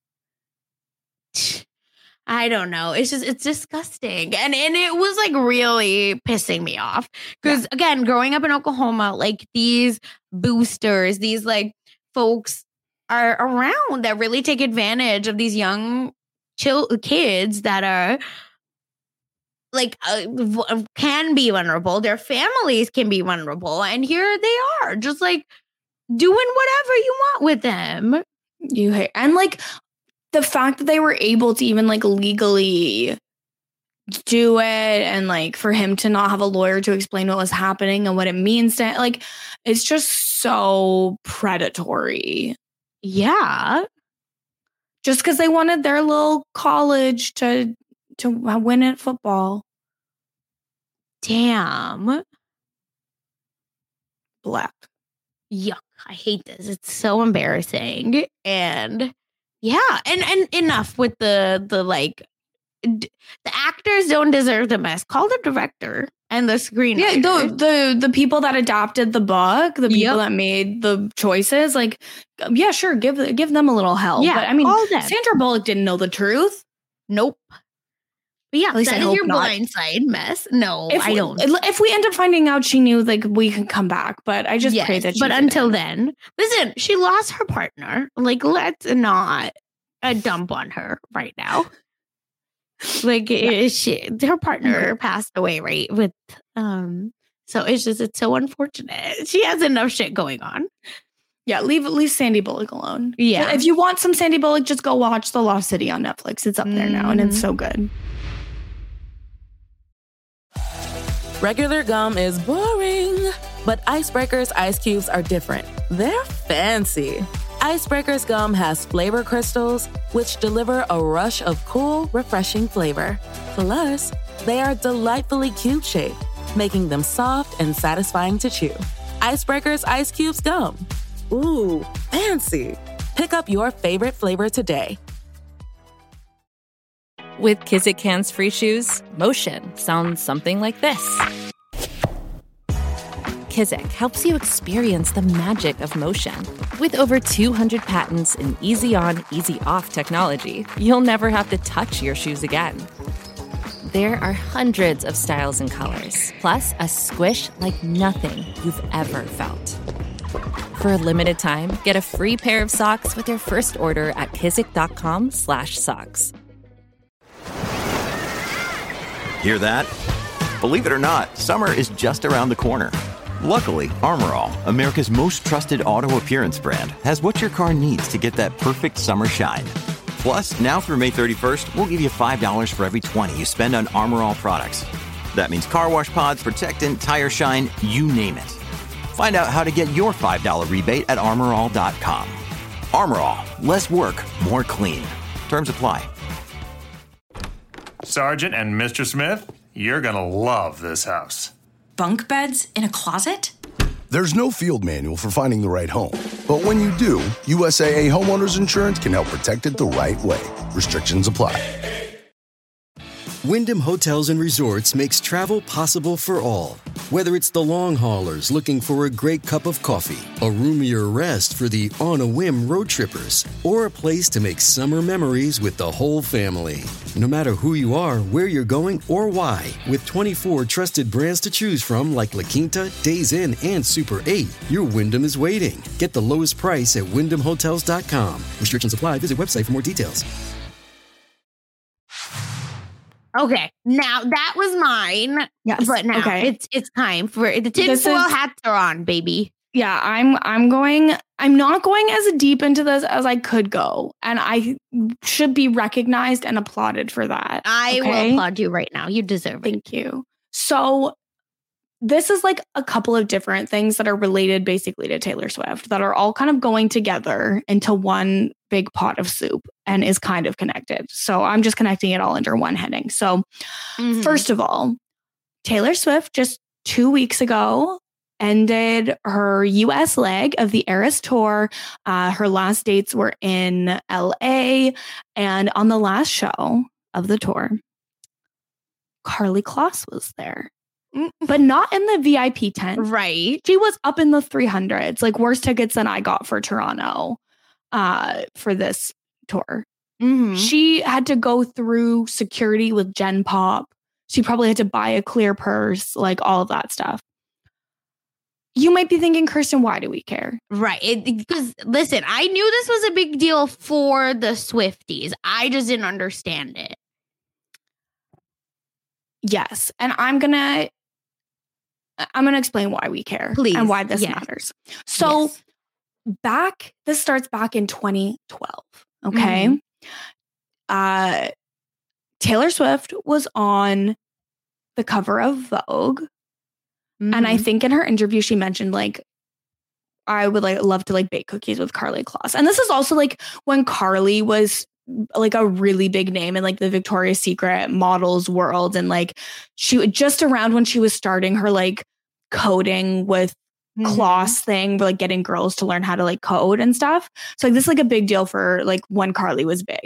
I don't know. It's just, it's disgusting. And, and it was, like, really pissing me off. Because, yeah. again, growing up in Oklahoma, like, these boosters, these, like, folks are around that really take advantage of these young chill kids that are... like uh, can be vulnerable. Their families can be vulnerable. And here they are just like doing whatever you want with them. You hate. And like the fact that they were able to even like legally do it, and like for him to not have a lawyer to explain what was happening and what it means to like, it's just so predatory. Yeah. Just because they wanted their little college to to win at football. Damn. Black. Yuck. I hate this. It's so embarrassing. And yeah, and, and enough with the, the like, d- the actors don't deserve the mess. Call the director and the screenwriter. Yeah, the, the, the people that adapted the book, the people yep. that made the choices, like, yeah, sure, give, give them a little help. Yeah, but I mean, Sandra Bullock didn't know the truth. Nope. But yeah, At least that I is hope your not. blind side mess. No, If I we, don't. If we end up finding out she knew, like, we can come back. But I just Yes, pray that she But didn't. until then, listen, she lost her partner. Like, let's not uh, dump on her right now. Like, yeah. she, her partner okay. passed away, right? With, um, so it's just, it's so unfortunate. She has enough shit going on. Yeah, leave leave Sandy Bullock alone. Yeah. If you want some Sandy Bullock, just go watch The Lost City on Netflix. It's up there now, and it's so good. Regular gum is boring, but Icebreaker's ice cubes are different. They're fancy. Icebreaker's gum has flavor crystals, which deliver a rush of cool, refreshing flavor. Plus, they are delightfully cube-shaped, making them soft and satisfying to chew. Icebreaker's Ice Cubes Gum. Ooh, fancy. Pick up your favorite flavor today. With Kizik Hands Free Shoes, motion sounds something like this. Kizik helps you experience the magic of motion. With over two hundred patents and easy-on, easy-off technology, you'll never have to touch your shoes again. There are hundreds of styles and colors, plus a squish like nothing you've ever felt. For a limited time, get a free pair of socks with your first order at kizik.com slash socks. Hear that? Believe it or not, summer is just around the corner. Luckily, Armor All, America's most trusted auto appearance brand, has what your car needs to get that perfect summer shine. Plus, now through May thirty-first, we'll give you five dollars for every twenty you spend on Armor All products. That means car wash pods, protectant, tire shine, you name it. Find out how to get your five dollars rebate at armor all dot com. Armor All, less work, more clean. Terms apply. Sergeant and Mister Smith, you're gonna love this house. Bunk beds in a closet? There's no field manual for finding the right home. But when you do, U S A A Homeowners Insurance can help protect it the right way. Restrictions apply. Wyndham Hotels and Resorts makes travel possible for all. Whether it's the long haulers looking for a great cup of coffee, a roomier rest for the on-a-whim road trippers, or a place to make summer memories with the whole family. No matter who you are, where you're going, or why, with twenty-four trusted brands to choose from like La Quinta, Days Inn, and Super eight, your Wyndham is waiting. Get the lowest price at wyndham hotels dot com. Restrictions apply. Visit website for more details. Okay, now that was mine. Yes, but now okay. it's it's time for the tinfoil hats are on, baby. Yeah, I'm I'm going. I'm not going as deep into this as I could go, and I should be recognized and applauded for that. I okay? will applaud you right now. You deserve it. Thank you. So this is like a couple of different things that are related basically to Taylor Swift that are all kind of going together into one big pot of soup and is kind of connected. So I'm just connecting it all under one heading. So mm-hmm. First of all, Taylor Swift just two weeks ago ended her U S leg of the Eras Tour. Uh, her last dates were in L A, and on the last show of the tour, Karlie Kloss was there. But not in the V I P tent. Right. She was up in the three hundreds, like worse tickets than I got for Toronto uh, for this tour. Mm-hmm. She had to go through security with Gen Pop. She probably had to buy a clear purse, like all of that stuff. You might be thinking, Kirsten, why do we care? Right. Because, listen, I knew this was a big deal for the Swifties. I just didn't understand it. Yes. And I'm going to... I'm going to explain why we care. Please. And why this yes. matters. So yes. back, this starts back in twenty twelve. Okay. Mm-hmm. Uh, Taylor Swift was on the cover of Vogue. Mm-hmm. And I think in her interview, she mentioned like, I would like love to like bake cookies with Karlie Kloss. And this is also like when Karlie was like a really big name in like the Victoria's Secret models world. And like she just around when she was starting her like coding with mm-hmm. Kloss thing, like getting girls to learn how to like code and stuff. So like this is like a big deal for like when Karlie was big.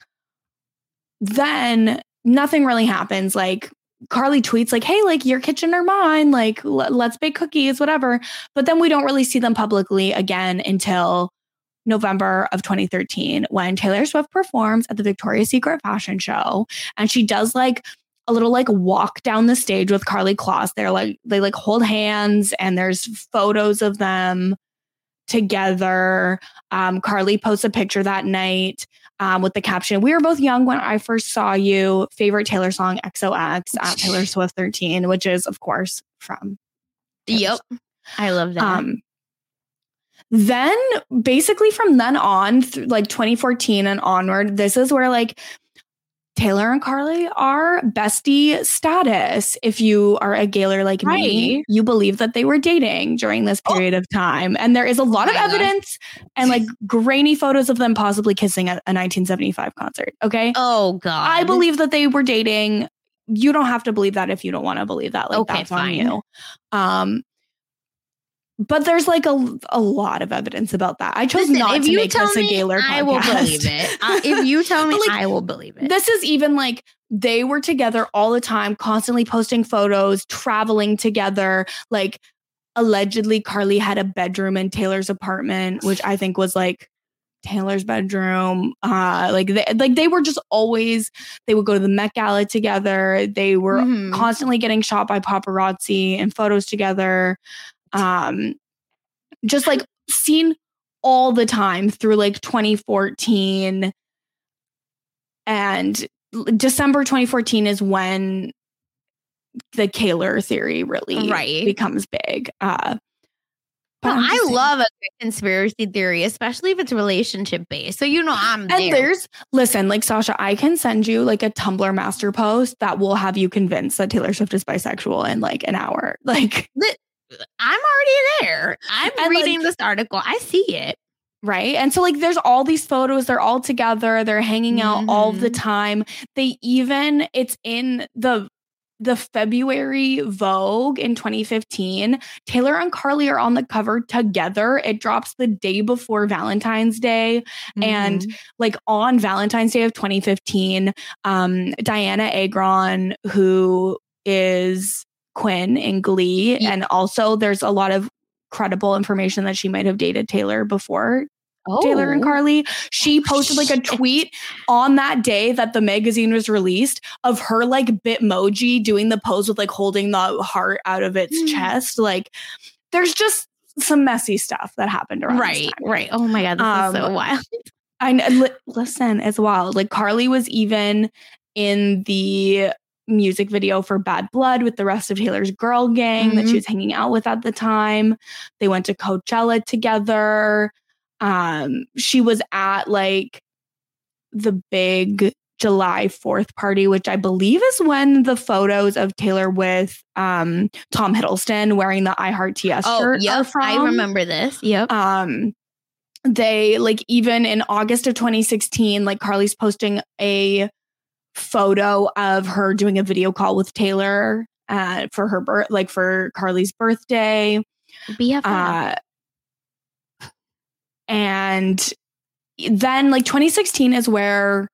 Then nothing really happens. Like Karlie tweets like, hey, like your kitchen or mine, like l- let's bake cookies, whatever. But then we don't really see them publicly again until November of twenty thirteen when Taylor Swift performs at the Victoria's Secret fashion show. And she does like a little like walk down the stage with Karlie Kloss. They're like, they like hold hands and there's photos of them together. Um, Karlie posts a picture that night um, with the caption, "We were both young when I first saw you. Favorite Taylor song X O X at Taylor Swift thirteen," which is of course from Taylor Yep. Swift. I love that. Um, then basically from then on, th- like twenty fourteen and onward, this is where like Taylor and Karlie are bestie status. If you are a Gaylor like Right. me, you believe that they were dating during this period of time. And there is a lot of my God. evidence and like grainy photos of them possibly kissing at a nineteen seventy-five concert. Okay. Oh God. I believe that they were dating. You don't have to believe that if you don't want to believe that. Like Okay, that's on fine. you. Um, but there's like a, a lot of evidence about that. I chose Listen, not if to you make tell this a me, Gaylor podcast. I will believe it. Uh, if you tell me, But, like, I will believe it. This is even like they were together all the time, constantly posting photos, traveling together. Like allegedly, Karlie had a bedroom in Taylor's apartment, which I think was like Taylor's bedroom. Uh, like they, like they were just always. They would go to the Met Gala together. They were Mhm. constantly getting shot by paparazzi and photos together. Um, just like seen all the time through like twenty fourteen. And December twenty fourteen is when the Kaylor theory really Right. becomes big. Uh, but No, I'm I just saying- love a good conspiracy theory, especially if it's relationship based. So you know I'm And there. there's, listen, like Sasha, I can send you like a Tumblr master post that will have you convinced that Taylor Swift is bisexual in like an hour. Like, Li- I'm already there. I'm And, reading like- this article. I see it. right. And so like there's all these photos, they're all together, they're hanging out all the Mhm. time. They even, it's in the the February Vogue in twenty fifteen. Taylor and Karlie are on the cover together. It drops the day before Valentine's Day. And Mhm. like on Valentine's Day of twenty fifteen, um, Diana Agron, who is Quinn in Glee, Yeah. and also there's a lot of credible information that she might have dated Taylor before Taylor and Oh. Karlie. She posted like a tweet on that day that the magazine was released of her like Bitmoji doing the pose with like holding the heart out of its Mm. chest. Like there's just some messy stuff that happened around this Right, time. right. Oh my God, this is so Um, wild. I kn- li- listen, it's wild. Like Karlie was even in the music video for Bad Blood with the rest of Taylor's girl gang that Mhm. she was hanging out with at the time. They went to Coachella together. Um, she was at like the big July fourth party, which I believe is when the photos of Taylor with um, Tom Hiddleston wearing the I Heart T S Oh, shirt are yep. from. I remember this. Yep. Um, they like even in August of twenty sixteen, like Karlie's posting a photo of her doing a video call with Taylor uh, for her birth, like for Karlie's birthday. B F F. Uh, and then like twenty sixteen is where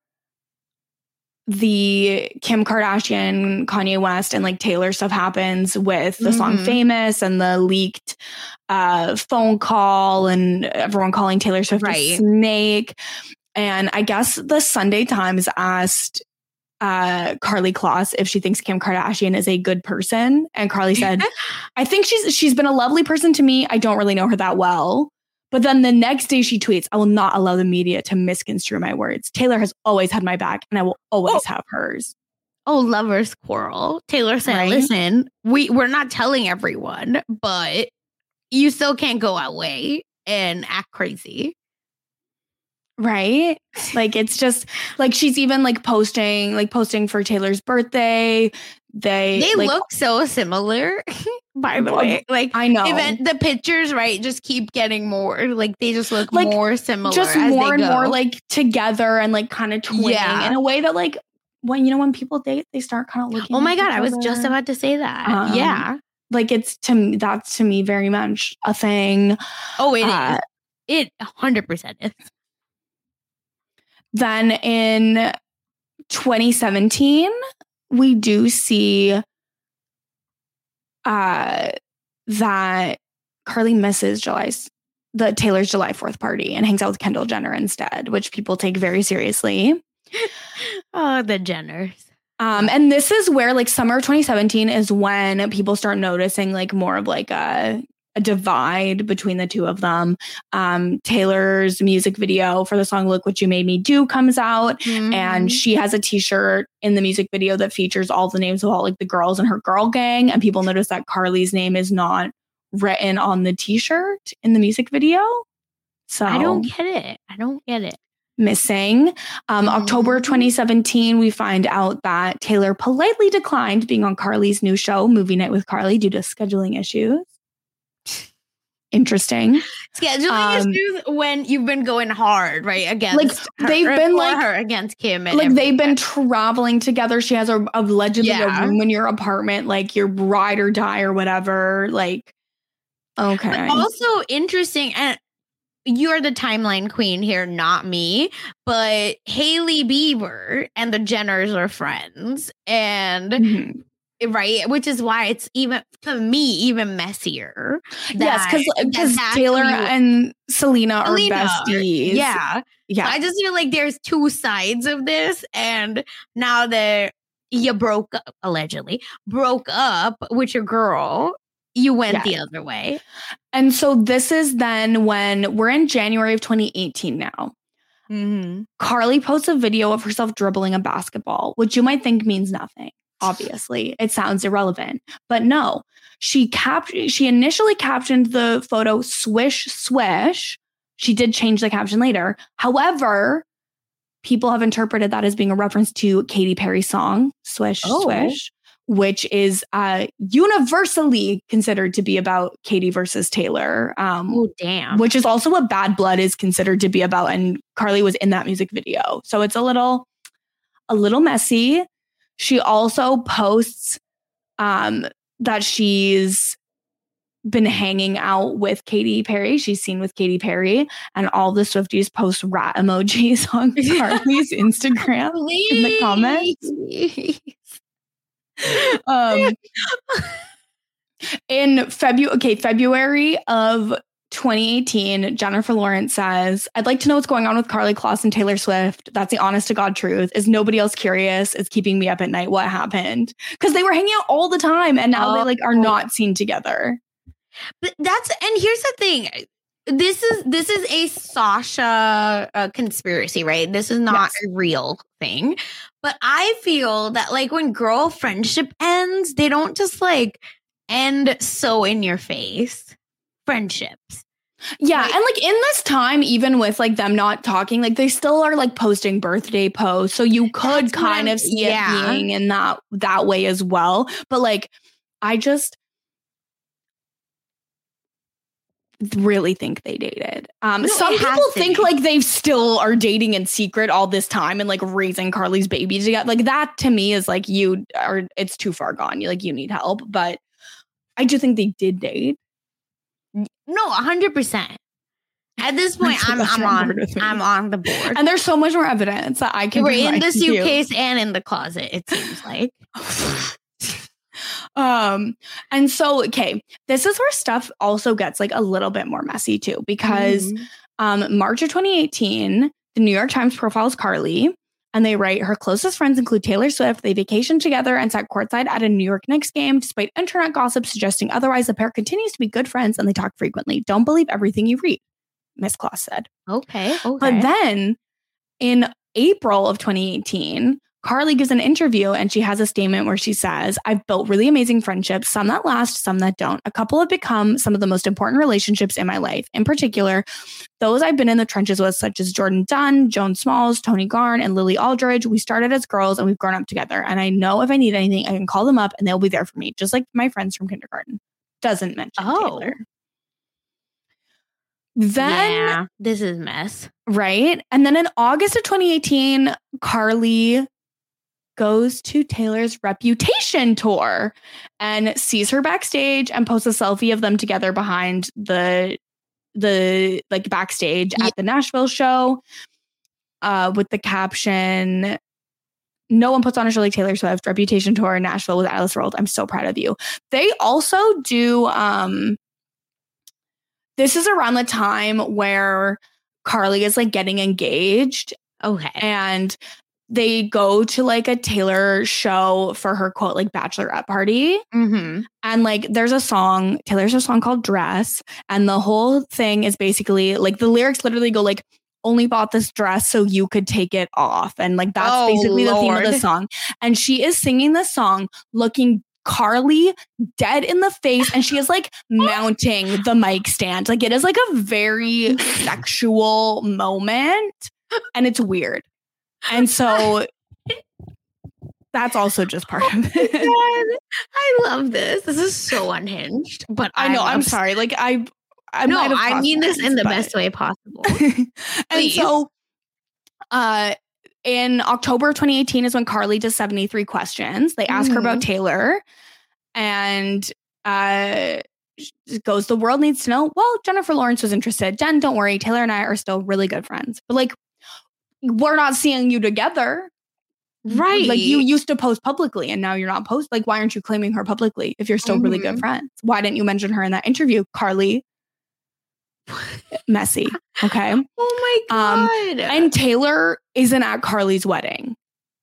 the Kim Kardashian, Kanye West, and like Taylor stuff happens with the song Mhm. Famous and the leaked uh, phone call and everyone calling Taylor Swift a Right. snake. And I guess the Sunday Times asked uh, Karlie Kloss if she thinks Kim Kardashian is a good person. And Karlie said, I think she's she's been a lovely person to me. I don't really know her that well. But then the next day she tweets, I will not allow the media to misconstrue my words. Taylor has always had my back and I will always Oh. have hers. Oh, lovers quarrel. Taylor said, Right? listen, we, we're not telling everyone, but you still can't go away and act crazy. Right? Like it's just like she's even like posting, like posting for Taylor's birthday. They They like, look so similar, by the Well, way. Like I know. even the pictures, right, just keep getting more. Like they just look Like, more similar. just as more they and go. more like together and like kind of twinning Yeah. in a way that like when you know when people date, they start kind of looking. Oh my like God, each I was just other. about to say that. Um, yeah. Like it's to me, that's to me very much a thing. Oh, it uh, is. It one hundred percent is. Then in twenty seventeen, we do see uh, that Karlie misses July the Taylor's July fourth party and hangs out with Kendall Jenner instead, which people take very seriously. Oh, the Jenners. Um, and this is where like summer of twenty seventeen is when people start noticing like more of like a, a divide between the two of them. Um, Taylor's music video for the song Look What You Made Me Do comes out, mm-hmm. and she has a t-shirt in the music video that features all the names of all like the girls in her girl gang. And people notice that Carly's name is not written on the t-shirt in the music video. So I don't get it. I don't get it. Missing. Um, mm-hmm. October twenty seventeen, we find out that Taylor politely declined being on Carly's new show, Movie Night with Carly, due to scheduling issues. Interesting. Scheduling um, issues when you've been going hard, right? Against like her, they've been like her against Kim, and like everything. They've been traveling together. She has a allegedly yeah. a room in your apartment, like your ride or die or whatever. Like, okay. But also interesting, and you're the timeline queen here, not me. But Hailey Bieber and the Jenners are friends, and. Mm-hmm. Right, which is why it's even to me even messier. Yes, because because Taylor you, and Selena, Selena are besties. Yeah, yeah. So I just feel like there's two sides of this, and now that you broke up, allegedly broke up with your girl, you went yeah. the other way. And so this is then when we're in January of twenty eighteen now. Mm-hmm. Carly posts a video of herself dribbling a basketball, which you might think means nothing. Obviously, it sounds irrelevant, but no, she cap- she initially captioned the photo swish, swish. She did change the caption later. However, people have interpreted that as being a reference to Katy Perry's song, Swish, oh. Swish, which is uh, universally considered to be about Katy versus Taylor. Um, oh, damn. Which is also what Bad Blood is considered to be about. And Carly was in that music video. So it's a little, a little messy. She also posts um, that she's been hanging out with Katy Perry. She's seen with Katy Perry, and all the Swifties post rat emojis on Carly's Instagram Please. in the comments. um, in February, okay, February of twenty eighteen, Jennifer Lawrence says, I'd like to know what's going on with Karlie Kloss and Taylor Swift. That's the honest to God truth. Is nobody else curious? It's keeping me up at night. What happened? Because they were hanging out all the time, and now oh. they like are not seen together. But that's, and here's the thing. This is this is a Sasha uh, conspiracy, right? This is not yes. a real thing. But I feel that like when girl friendship ends, they don't just like end so in your face. Friendships. Yeah. Like, and like in this time, even with like them not talking, like they still are like posting birthday posts. So you could kind of see yeah. it being in that that way as well. But like, I just really think they dated. Um, no, some people think be. like they still are dating in secret all this time and like raising Carly's baby together. Like that to me is like you are, it's too far gone. You like you need help. But I do think they did date. No, a hundred percent. At this point, I'm I'm on I'm on the board, and there's so much more evidence that I can. We're in the suitcase and in the closet. It seems like. um, and so okay, this is where stuff also gets like a little bit more messy too, because mm-hmm. um, March of twenty eighteen, the New York Times profiles Carly. And they write, her closest friends include Taylor Swift. They vacationed together and sat courtside at a New York Knicks game. Despite internet gossip suggesting otherwise, the pair continues to be good friends and they talk frequently. Don't believe everything you read, Miss Kloss said. Okay, okay. But then in April of twenty eighteen, Carly gives an interview and she has a statement where she says, I've built really amazing friendships, some that last, some that don't. A couple have become some of the most important relationships in my life. In particular, those I've been in the trenches with, such as Jordan Dunn, Joan Smalls, Tony Garn, and Lily Aldridge. We started as girls and we've grown up together. And I know if I need anything, I can call them up and they'll be there for me, just like my friends from kindergarten. Doesn't mention oh. Taylor. Then yeah, this is a mess. Right. And then in August of twenty eighteen, Carly goes to Taylor's Reputation tour and sees her backstage and posts a selfie of them together behind the the like backstage yeah. at the Nashville show uh, with the caption, no one puts on a show like Taylor Swift, Reputation tour in Nashville with Alice World. I'm so proud of you. They also do um this is around the time where Carly is like getting engaged. Okay. And they go to like a Taylor show for her quote, like bachelorette party. Mm-hmm. And like there's a song, Taylor's a song called Dress. And the whole thing is basically like the lyrics literally go like, only bought this dress so you could take it off. And like that's oh, basically Lord. the theme of the song. And she is singing the song looking Carly dead in the face, and she is like mounting the mic stand. Like it is like a very sexual moment, and it's weird. And so that's also just part of it. I love this. This is so unhinged. But I know. I'm, I'm sorry. Like I, I no, might have I mean this in the but... best way possible. And so, uh. in October twenty eighteen is when Carly does seventy-three questions. They ask mm-hmm. her about Taylor, and uh, goes, the world needs to know, well, Jennifer Lawrence was interested. Jen, don't worry. Taylor and I are still really good friends. But like, we're not seeing you together. Right. Like you used to post publicly and now you're not post. Like, why aren't you claiming her publicly if you're still mm-hmm. really good friends? Why didn't you mention her in that interview, Carly? Messy. Okay. Oh my God. Um, and Taylor isn't at Carly's wedding.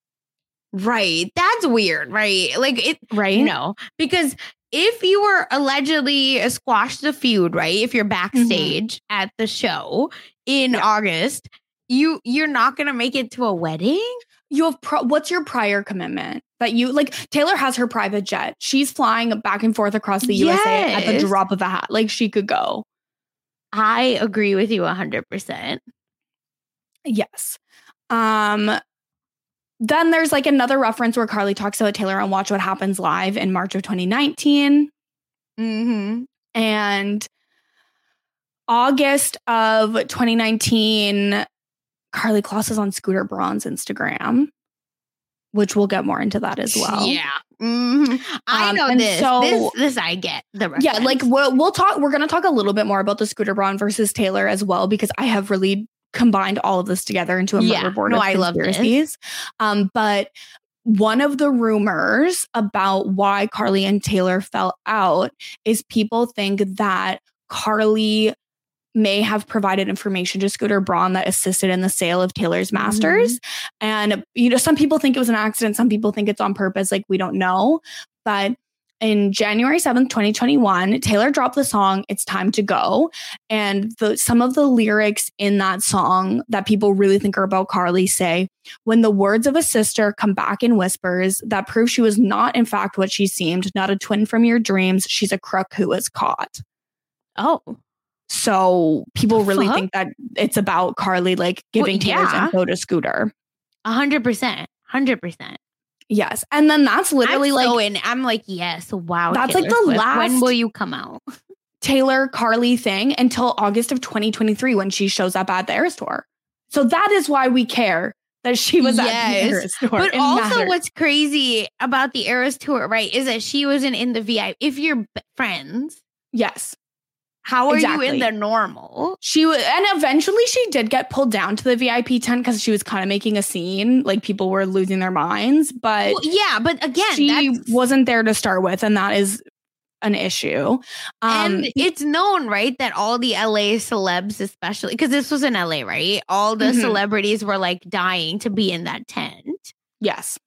Right. That's weird, right? Like it, right? No, because if you were allegedly squashed the feud, right? If you're backstage mm-hmm. at the show in yeah. August, you you're not gonna make it to a wedding. You have pro- what's your prior commitment that you like? Taylor has her private jet. She's flying back and forth across the yes. U S A at the drop of a hat. Like she could go. I agree with you a hundred percent. Yes. Um. Then there's like another reference where Carly talks about Taylor on Watch What Happens Live in March of twenty nineteen. Mm-hmm. And August of twenty nineteen, Carly Kloss is on Scooter Braun's Instagram, which we'll get more into that as well. Yeah. Mm-hmm. I um, know this. So, this. This I get. The reference. Yeah, like we'll, we'll talk. We're going to talk a little bit more about the Scooter Braun versus Taylor as well, because I have really combined all of this together into a yeah, motherboard no, of I conspiracies. Love um, but one of the rumors about why Carly and Taylor fell out is people think that Carly may have provided information to Scooter Braun that assisted in the sale of Taylor's masters. Mm-hmm. And, you know, some people think it was an accident. Some people think it's on purpose. Like, we don't know. But in January seventh, twenty twenty-one, Taylor dropped the song It's Time to Go. And the, some of the lyrics in that song that people really think are about Carly say, when the words of a sister come back in whispers that prove she was not, in fact, what she seemed, not a twin from your dreams. She's a crook who was caught. Oh. So people really Fuck? think that it's about Carly, like giving well, Taylor's yeah. info to Scooter. A hundred percent. Hundred percent. Yes. And then that's literally I'm like, so in, I'm like, yes, wow. That's Taylor like the Swift. last. When will you come out? Taylor Carly thing until August of twenty twenty-three when she shows up at the Eras Tour. So that is why we care that she was yes. at the Eras Tour. But it also matters. What's crazy about the Eras Tour, right, is that she wasn't in the V I P. If you're friends. Yes. How are exactly. you in the normal? She was, and eventually she did get pulled down to the V I P tent because she was kind of making a scene. Like people were losing their minds, but well, yeah, but again, she that's... wasn't there to start with, and that is an issue. Um, and it's known, right, that all the L A celebs, especially because this was in L A, right? All the mm-hmm. celebrities were like dying to be in that tent. Yes.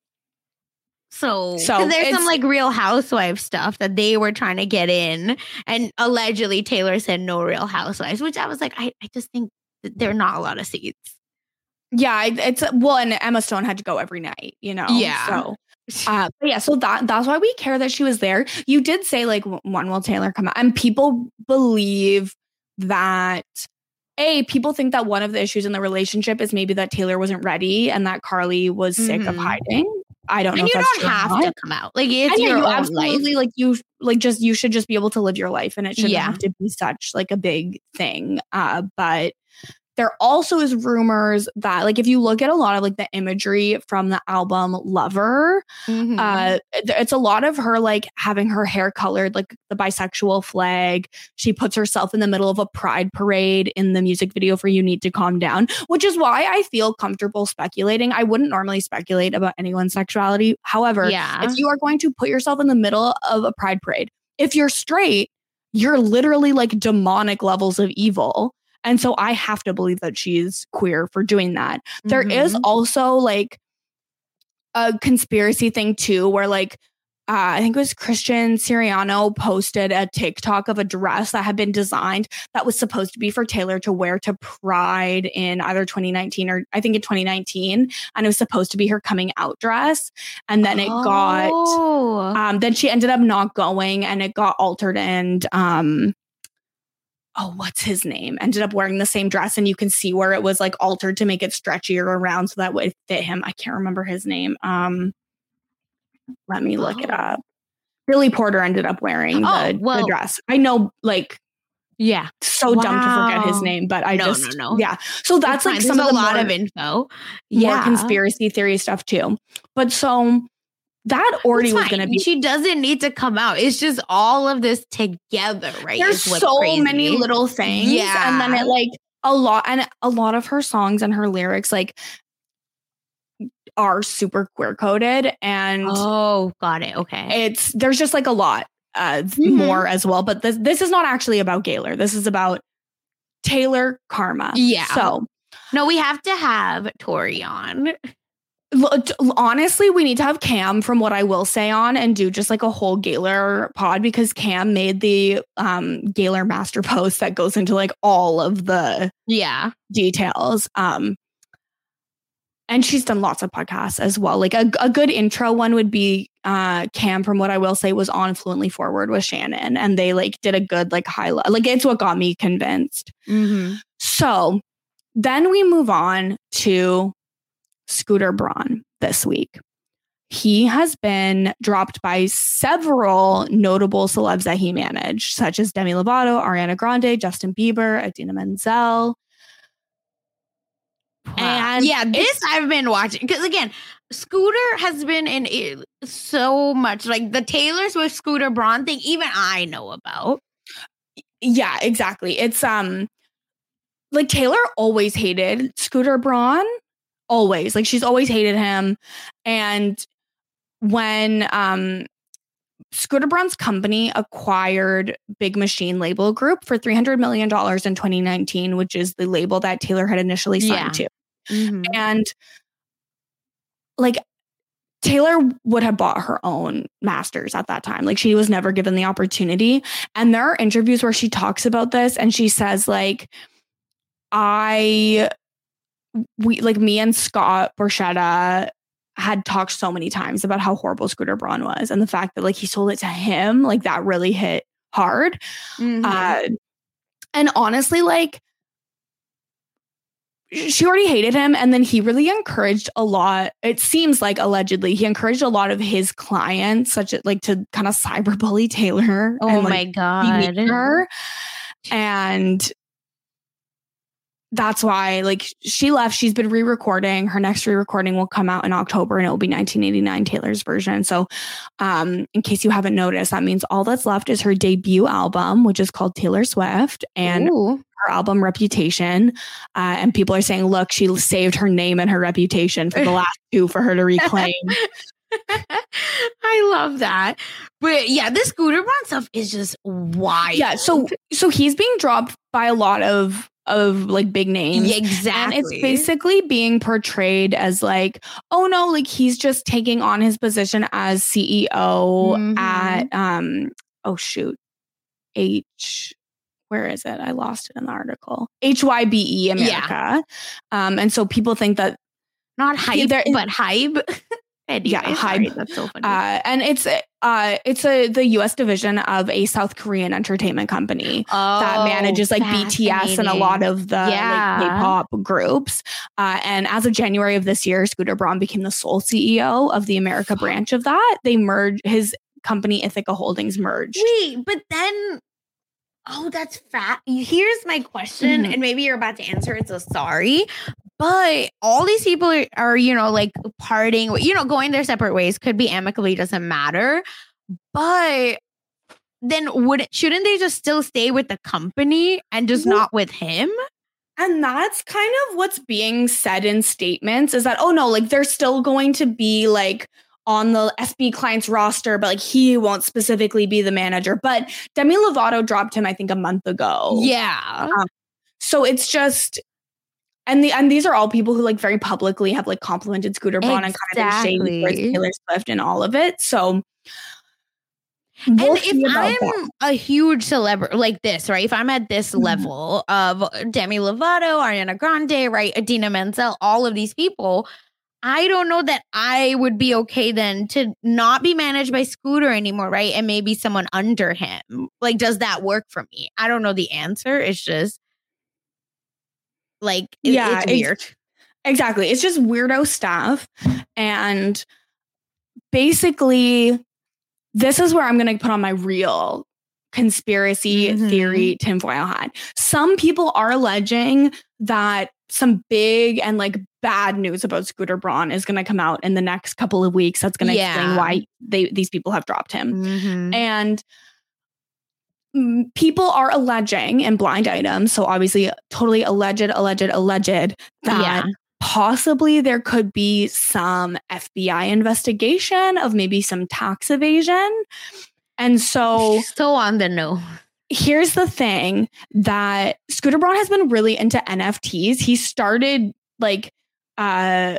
So, so there's some like Real Housewives stuff that they were trying to get in, and allegedly Taylor said no Real Housewives, which I was like, I, I just think that there are not a lot of seats. Yeah, it's well, and Emma Stone had to go every night, you know. Yeah. So, uh, but yeah, so that that's why we care that she was there. You did say like, when will Taylor come out? And people believe that. A, people think that one of the issues in the relationship is maybe that Taylor wasn't ready and that Carly was mm-hmm. sick of hiding. I don't know. And if you that's don't have not. to come out. Like it's and your you own absolutely life. like you like just you should just be able to live your life, and it shouldn't yeah. have to be such like a big thing. Uh, but there also is rumors that like if you look at a lot of like the imagery from the album Lover, mm-hmm. uh, it's a lot of her like having her hair colored like the bisexual flag. She puts herself in the middle of a pride parade in the music video for You Need to Calm Down, which is why I feel comfortable speculating. I wouldn't normally speculate about anyone's sexuality. However, yeah. if you are going to put yourself in the middle of a pride parade, if you're straight, you're literally like demonic levels of evil. And so I have to believe that she's queer for doing that. Mm-hmm. There is also like a conspiracy thing too, where like, Uh, I think it was Christian Siriano posted a TikTok of a dress that had been designed that was supposed to be for Taylor to wear to Pride in either twenty nineteen or I think in twenty nineteen. And it was supposed to be her coming out dress. And then it oh. got, um, then she ended up not going and it got altered and, um, oh, what's his name? Ended up wearing the same dress and you can see where it was like altered to make it stretchier around so that would fit him. I can't remember his name. Um, Let me look oh. it up. Billy Porter ended up wearing oh, the, well, the dress. I know, like, yeah, so wow. dumb to forget his name, but I no, just, no, no. yeah. So that's like some There's of a the lot more, of info, yeah, more conspiracy theory stuff too. But so that already was going to be. She doesn't need to come out. It's just all of this together, right? There's so crazy. many little things, yeah, and then it like a lot, and a lot of her songs and her lyrics, like. Are super queer coded and oh got it okay it's there's just like a lot uh mm-hmm. more as well, but this this is not actually about Gaylor. This is about Taylor Karma. Yeah, so no, we have to have Tori on. Honestly, we need to have Cam from What I Will Say on and do just like a whole Gaylor pod, because Cam made the um Gaylor master post that goes into like all of the yeah details. um And she's done lots of podcasts as well. Like a, a good intro one would be uh, Cam from What I Will Say was on Fluently Forward with Shannon. And they like did a good like highlight. Like it's what got me convinced. Mm-hmm. So then we move on to Scooter Braun this week. He has been dropped by several notable celebs that he managed, such as Demi Lovato, Ariana Grande, Justin Bieber, Idina Menzel. Wow. And yeah, this I've been watching because again, Scooter has been in so much, like the Taylor Swift Scooter Braun thing. Even I know about. Yeah, exactly. It's um, like Taylor always hated Scooter Braun, always like she's always hated him, and when um. Scooter Braun's company acquired Big Machine Label Group for three hundred million dollars in twenty nineteen, which is the label that Taylor had initially signed yeah. to. Mm-hmm. And like Taylor would have bought her own masters at that time. Like she was never given the opportunity. And there are interviews where she talks about this and she says like, I, we like me and Scott Borchetta had talked so many times about how horrible Scooter Braun was, and the fact that like he sold it to him, like that really hit hard. Mm-hmm. Uh, and honestly, like she already hated him, and then he really encouraged a lot. It seems like allegedly he encouraged a lot of his clients, such as like to kind of cyberbully Taylor. Oh and, my like, god, her. And that's why, like, she left. She's been re-recording. Her next re-recording will come out in October, and it will be nineteen eighty-nine Taylor's version. So, um, in case you haven't noticed, that means all that's left is her debut album, which is called Taylor Swift, and Ooh. her album Reputation. Uh, and people are saying, look, she saved her name and her reputation for the last two for her to reclaim. I love that. But yeah, this Scooter Braun stuff is just wild. Yeah, so so he's being dropped by a lot of of like big names. Yeah, exactly. And it's basically being portrayed as like, oh no, like he's just taking on his position as C E O mm-hmm. at um oh shoot. H where is it? I lost it in the article. H Y B E America. Yeah. Um and so people think that not hype, but hype. Yeah, Sorry, that's so funny. Uh, and it's uh, it's a the U S division of a South Korean entertainment company oh, that manages like B T S and a lot of the yeah. like, K-pop groups. Uh, and as of January of this year, Scooter Braun became the sole C E O of the America branch of that. They merged his company, Ithaca Holdings, merged. Wait, but then. Oh, that's fat. Here's my question, mm-hmm. and maybe you're about to answer it, so sorry. But all these people are, are, you know, like parting, you know, going their separate ways. Could be amicably, doesn't matter. But then would shouldn't they just still stay with the company and just well, not with him? And that's kind of what's being said in statements is that, oh no, like they're still going to be like on the S B client's roster, but like he won't specifically be the manager. But Demi Lovato dropped him, I think, a month ago. Yeah. Um, so it's just, and the and these are all people who like very publicly have like complimented Scooter Braun exactly. and kind of been shady towards Taylor Swift and all of it. So, we'll and if I'm that. a huge celebrity like this, right? If I'm at this mm-hmm. level of Demi Lovato, Ariana Grande, right, Idina Menzel, all of these people, I don't know that I would be okay then to not be managed by Scooter anymore, right? And maybe someone under him. Like, does that work for me? I don't know the answer. It's just like, it, yeah, it's weird. It's, exactly. It's just weirdo stuff. And basically, this is where I'm going to put on my real conspiracy mm-hmm. theory tinfoil hat. Some people are alleging that some big and like bad news about Scooter Braun is going to come out in the next couple of weeks. That's going to yeah. explain why they these people have dropped him. Mm-hmm. And mm, people are alleging in blind items. So obviously totally alleged, alleged, alleged that yeah. possibly there could be some F B I investigation of maybe some tax evasion. And so so on the nose. Here's the thing that Scooter Braun has been really into N F Ts. He started like uh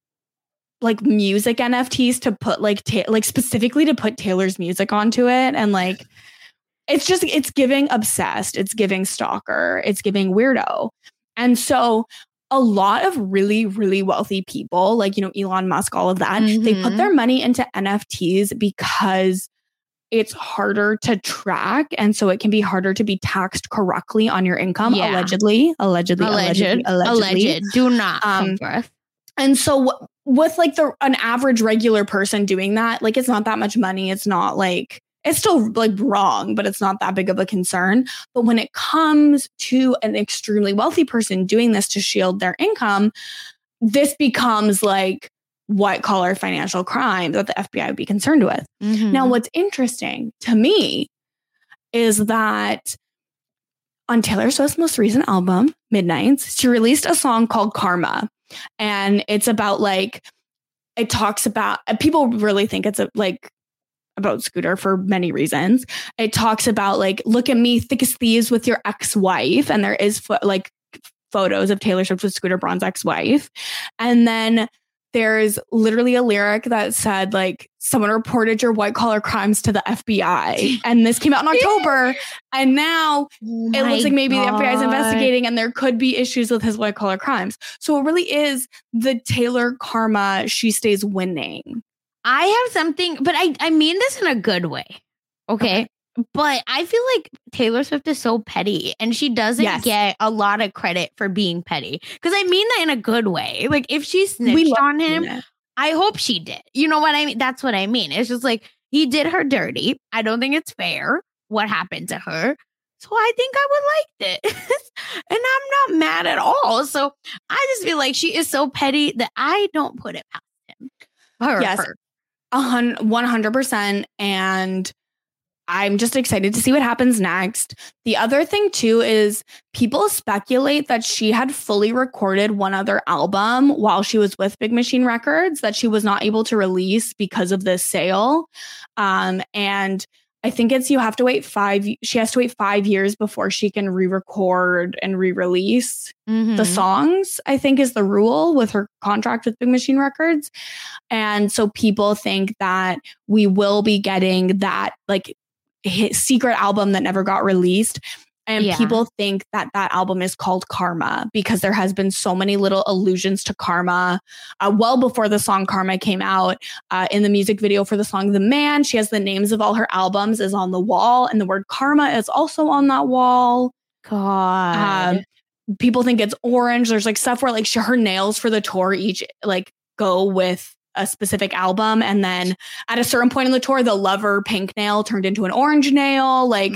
like music N F Ts to put like ta- like specifically to put Taylor's music onto it, and like it's just it's giving obsessed, it's giving stalker, it's giving weirdo. And so a lot of really, really wealthy people, like, you know, Elon Musk, all of that, mm-hmm. they put their money into N F Ts because it's harder to track. And so it can be harder to be taxed correctly on your income. Yeah. Allegedly, allegedly, alleged, allegedly, allegedly. Alleged. Do not um, come And so w- with like the an average regular person doing that, like it's not that much money. It's not like, it's still like wrong, but it's not that big of a concern. But when it comes to an extremely wealthy person doing this to shield their income, this becomes like white collar financial crime that the F B I would be concerned with. Mm-hmm. Now, what's interesting to me is that on Taylor Swift's most recent album, Midnights, she released a song called Karma. And it's about like, it talks about, people really think it's a, like about Scooter for many reasons. It talks about like, look at me, thick as thieves with your ex-wife. And there is fo- like photos of Taylor Swift with Scooter Braun's ex-wife. And then there's literally a lyric that said like, someone reported your white collar crimes to the F B I. And this came out in October. And now oh it looks like maybe God. the F B I is investigating and there could be issues with his white collar crimes. So it really is the Taylor karma. She stays winning. I have something, but I, I mean this in a good way. Okay. okay. But I feel like Taylor Swift is so petty and she doesn't yes. get a lot of credit for being petty. Because I mean that in a good way. Like if she snitched on him, it. I hope she did. You know what I mean? That's what I mean. It's just like he did her dirty. I don't think it's fair what happened to her. So I think I would like this. And I'm not mad at all. So I just feel like she is so petty that I don't put it past him. Her, yes, her. one hundred percent. And I'm just excited to see what happens next. The other thing, too, is people speculate that she had fully recorded one other album while she was with Big Machine Records that she was not able to release because of this sale. Um, and I think it's you have to wait five. She has to wait five years before she can re-record and re-release mm-hmm. the songs, I think is the rule with her contract with Big Machine Records. And so people think that we will be getting that like his secret album that never got released. And yeah. people think that that album is called Karma because there has been so many little allusions to karma uh, well before the song Karma came out. Uh, in the music video for the song The Man, she has the names of all her albums is on the wall and the word karma is also on that wall. God. Um, people think it's orange. There's like stuff where like she, her nails for the tour each like go with a specific album, and then at a certain point in the tour the lover pink nail turned into an orange nail. Like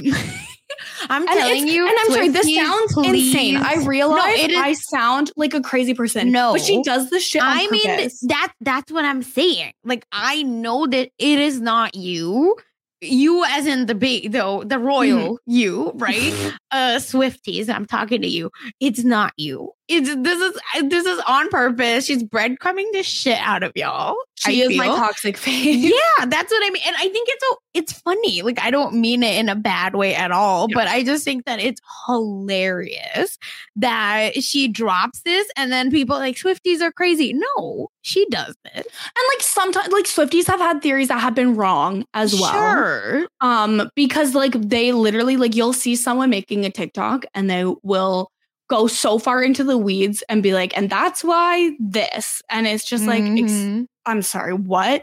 I'm telling you, and I'm sorry, this sounds please. insane. I realize no, it is, I sound like a crazy person. No, but she does this shit on I purpose. mean that that's what I'm saying. Like I know that it is not you. you as in the big, the, the royal mm. you, right? uh, Swifties, I'm talking to you. It's not you. It's this is this is on purpose. She's breadcrumbing the shit out of y'all. She I is feel. my toxic face. Yeah, that's what I mean. And I think it's so it's funny. Like, I don't mean it in a bad way at all, yeah. but I just think that it's hilarious that she drops this and then people like Swifties are crazy. No, she does this. And like sometimes like Swifties have had theories that have been wrong as well. Sure. Um, because like they literally like you'll see someone making a TikTok and they will go so far into the weeds and be like, and that's why this. And it's just like, mm-hmm. ex- I'm sorry, what?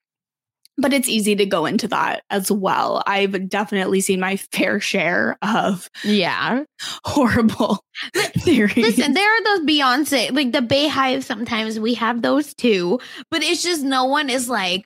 But it's easy to go into that as well. I've definitely seen my fair share of yeah horrible theories. Listen, there are those Beyonce, like the Bayhive, sometimes we have those too. But it's just no one is like,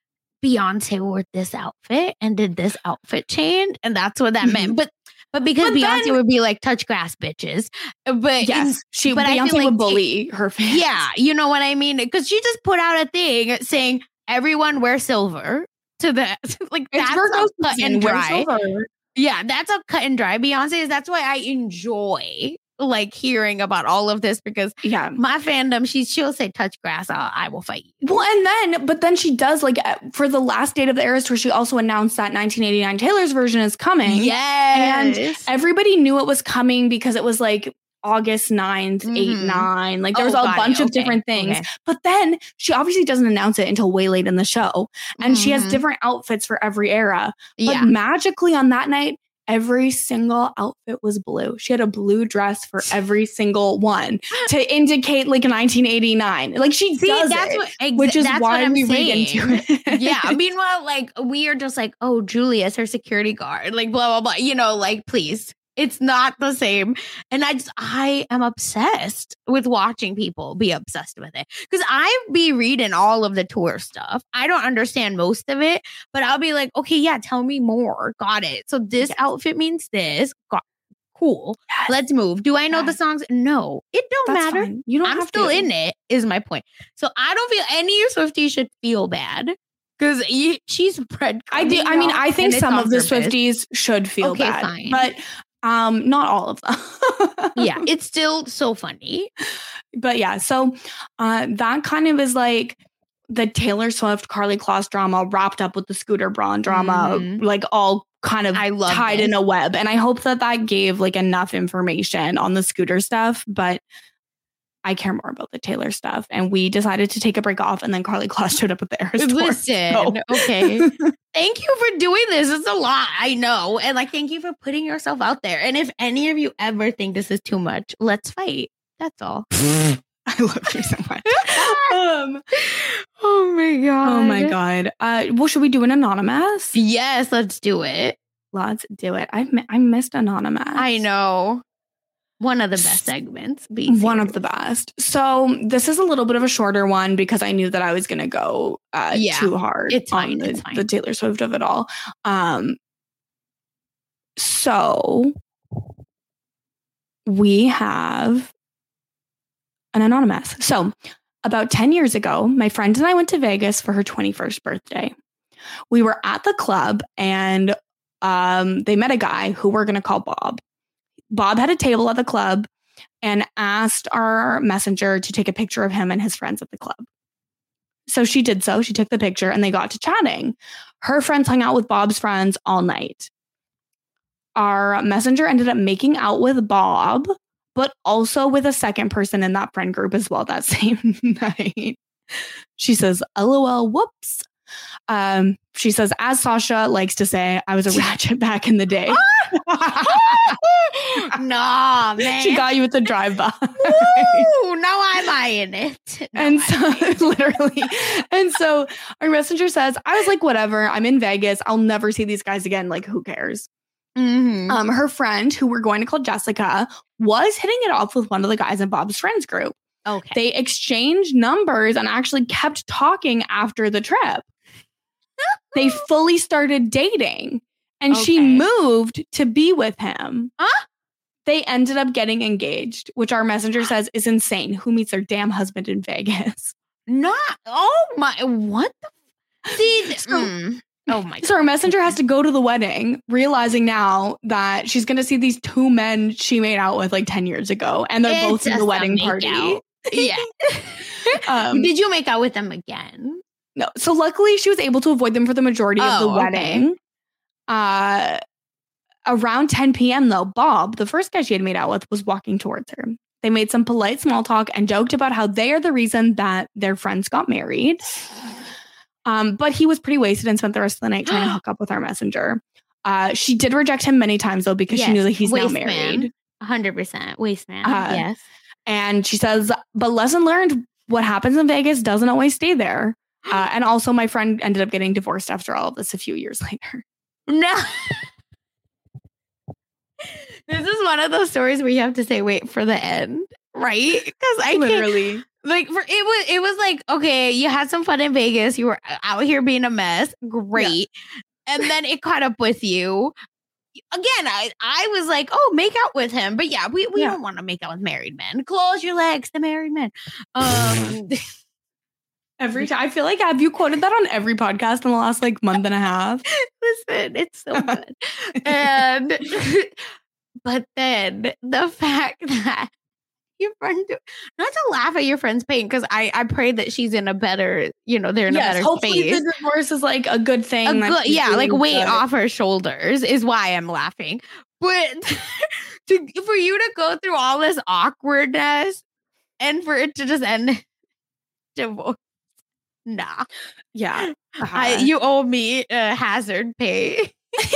Beyonce wore this outfit and did this outfit change. And that's what that mm-hmm. meant. But But because but Beyonce then, would be like, touch grass, bitches. But yes, she but Beyonce I feel like would bully her fans. Yeah, you know what I mean? Because she just put out a thing saying everyone wear silver to the like that's a cut and dry. Yeah, that's a cut and dry. Beyonce. That's why I enjoy like hearing about all of this because yeah, my fandom, she she'll say touch grass, I'll, I will fight you. Well, and then but then she does like for the last date of the Eras Tour, she also announced that nineteen eighty-nine Taylor's version is coming. Yes, and everybody knew it was coming because it was like August ninth, mm-hmm. eight, nine. Like there was oh, a bunch it. of okay. different things. Okay. But then she obviously doesn't announce it until way late in the show, and mm-hmm. she has different outfits for every era. But yeah. magically on that night, every single outfit was blue. She had a blue dress for every single one to indicate like nineteen eighty-nine. Like she See, does that's it, what, ex- which is that's why what I'm we saying. read into it. Yeah. Meanwhile, like we are just like, oh, Julia's her security guard. Like blah, blah, blah. You know, like please. It's not the same. And I just, I am obsessed with watching people be obsessed with it. Because I be reading all of the tour stuff. I don't understand most of it, but I'll be like, okay, yeah, tell me more. Got it. So this yes. outfit means this. Got Cool. Yes. Let's move. Do I know yes. the songs? No, it don't That's matter. Fine. You don't I'm have still to. in it, is my point. So I don't feel any of Swifties should feel bad. Because she's bread. I do. I mean, I think some of the Swifties should feel okay, bad. Fine. But Um, not all of them. Yeah, it's still so funny. But yeah, so uh, that kind of is like the Taylor Swift, Karlie Kloss drama wrapped up with the Scooter Braun drama, mm-hmm. like all kind of I love tied this. in a web. And I hope that that gave like enough information on the Scooter stuff. But I care more about the Taylor stuff. And we decided to take a break off. And then Karlie Kloss showed up with the Eras Tour. Listen, so. okay. Thank you for doing this. It's a lot. I know. And like, thank you for putting yourself out there. And if any of you ever think this is too much, let's fight. That's all. I love you so much. um, oh my God. Oh my God. Uh, well, should we do an anonymous? Yes, let's do it. Let's do it. I I missed anonymous. I know. One of the best segments. One of the best. So this is a little bit of a shorter one because I knew that I was going to go uh, yeah, too hard it's fine, on the, it's fine. the Taylor Swift of it all. Um, so we have an anonymous. So about ten years ago, my friend and I went to Vegas for her twenty-first birthday. We were at the club and um, they met a guy who we're going to call Bob. Bob had a table at the club and asked our messenger to take a picture of him and his friends at the club. So she did so. She took the picture and they got to chatting. Her friends hung out with Bob's friends all night. Our messenger ended up making out with Bob, but also with a second person in that friend group as well that same night. She says, LOL, whoops. Um, she says, as Sasha likes to say, I was a ratchet back in the day. Nah, man. She got you with the drive-by. Woo, now I'm eyeing it. Now and I'm so, literally. And so our messenger says, I was like, whatever. I'm in Vegas. I'll never see these guys again. Like, who cares? Mm-hmm. Um, her friend, who we're going to call Jessica, was hitting it off with one of the guys in Bob's friends group. Okay. They exchanged numbers and actually kept talking after the trip. They fully started dating. And okay. she moved to be with him. Huh? They ended up getting engaged, which our messenger says is insane. Who meets their damn husband in Vegas? Not. Oh my. What the? See. So, mm. Oh my So our messenger has to go to the wedding, realizing now that she's going to see these two men she made out with like ten years ago. And they're It's both in just the a wedding make party. out. Yeah. um, Did you make out with them again? No. So luckily she was able to avoid them for the majority Oh, of the okay. wedding. Uh, around ten p.m. though, Bob, the first guy she had made out with, was walking towards her. They made some polite small talk and joked about how they are the reason that their friends got married. Um, but he was pretty wasted and spent the rest of the night trying to hook up with our messenger. Uh, she did reject him many times though, because Yes, she knew that he's now waste married. man. one hundred percent waste man. Uh, yes. And she says, but lesson learned, what happens in Vegas doesn't always stay there. Uh, and also my friend ended up getting divorced after all of this a few years later. No. This is one of those stories where you have to say, wait for the end, right? Because I Literally. can't, like, for it was, it was like, okay, you had some fun in Vegas. You were out here being a mess. Great. Yeah. And then it caught up with you. Again, I, I was like, oh, make out with him. But yeah, we, we yeah. don't want to make out with married men. Close your legs to married men. Um, every time. I feel like, have you quoted that on every podcast in the last like month and a half? Listen, it's so good. And, but then the fact that your friend, not to laugh at your friend's pain, because I, I pray that she's in a better, you know, they're in yes, a better hopefully space. The divorce is like a good thing. A good, yeah, like weight good. off her shoulders is why I'm laughing. But to, for you to go through all this awkwardness and for it to just end divorce, nah. Yeah. Uh-huh. I, you owe me uh, hazard pay.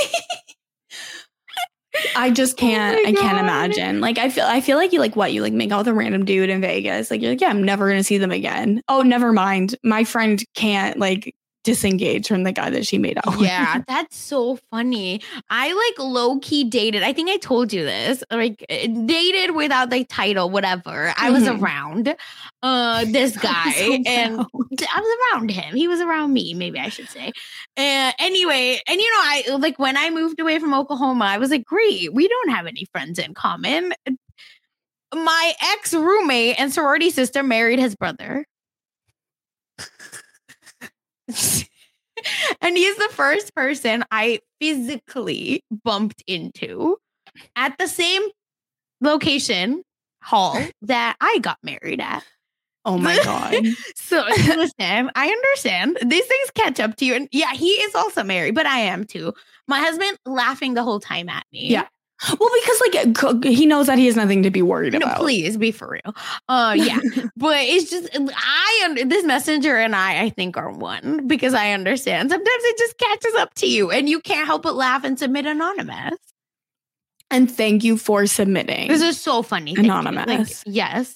I just can't. Oh I can't imagine. Like, I feel. I feel like you like what you like make out with a random dude in Vegas. Like, you're like, yeah, I'm never gonna see them again. Oh, never mind. My friend can't like disengage from the guy that she made out with. Yeah, that's so funny. I like low key dated. I think I told you this. Like dated without the title, whatever. Mm-hmm. I was around uh this guy, and I was around him. He was around me. Maybe I should say. Uh, anyway, and you know, I like when I moved away from Oklahoma, I was like, great. We don't have any friends in common. My ex roommate and sorority sister married his brother. And he's the first person I physically bumped into at the same location hall that I got married at. Oh my God. So listen, I understand. These things catch up to you. And yeah, he is also married, but I am too. My husband laughing the whole time at me. Yeah. Well, because like he knows that he has nothing to be worried about. No, please be for real. Uh, yeah, but it's just I under this messenger and I I think are one because I understand. Sometimes it just catches up to you and you can't help but laugh and submit anonymous. And thank you for submitting. This is so funny. Anonymous. Like, yes,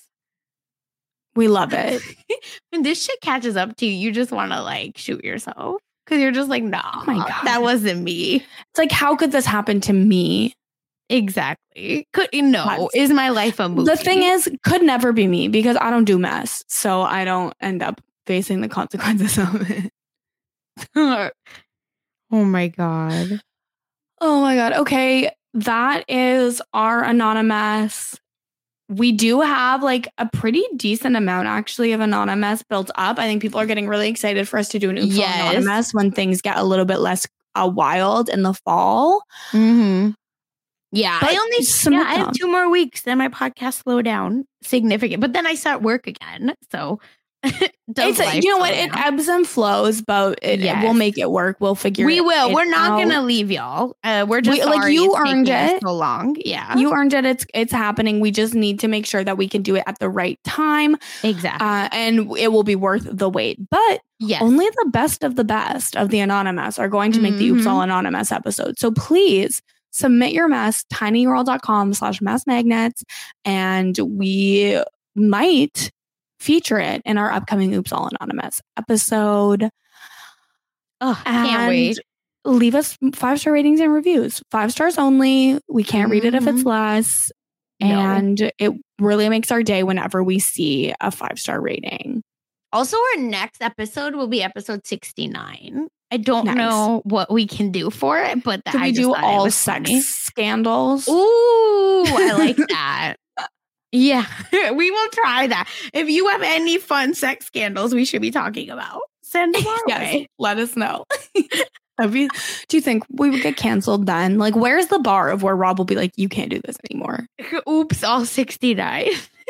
we love it. When this shit catches up to you, you just want to like shoot yourself because you're just like, no, nah, oh my God, that wasn't me. It's like, how could this happen to me? Exactly. Could no, That's, is my life a movie? The thing is, could never be me because I don't do mess. So I don't end up facing the consequences of it. Oh my God. Oh my God. Okay. That is our anonymous. We do have like a pretty decent amount actually of anonymous built up. I think people are getting really excited for us to do an Oops yes. Anonymous when things get a little bit less uh, wild in the fall. Mm-hmm. Yeah, but I only yeah, I have two more weeks. Then my podcast slow down significant, but then I start work again. So it's a, you know what? Down. It ebbs and flows, but it, yes. it, we'll make it work. We'll figure. We it, will. It We're not out. gonna leave y'all. Uh, we're just we, sorry like you it's earned it so long. Yeah, you earned it. It's it's happening. We just need to make sure that we can do it at the right time. Exactly, uh, and it will be worth the wait. But yes. only the best of the best of the anonymous are going to make mm-hmm. the Oops All Anonymous episode. So please. Submit your mess, tinyurl.com slash mess magnets, and we might feature it in our upcoming Oops All Anonymous episode. Oh, can't wait. Leave us five-star ratings and reviews. Five stars only. We can't mm-hmm. read it if it's less. No. And it really makes our day whenever we see a five-star rating. Also, our next episode will be episode sixty-nine. I don't nice. know what we can do for it, but that, we do all sex funny. Scandals. Ooh, I like that. Yeah, we will try that. If you have any fun sex scandals we should be talking about, send them our yes, way. Let us know. That'd be, do you think we would get canceled then? Like, where's the bar of where Rob will be like, you can't do this anymore? Oops, all sixty-nine.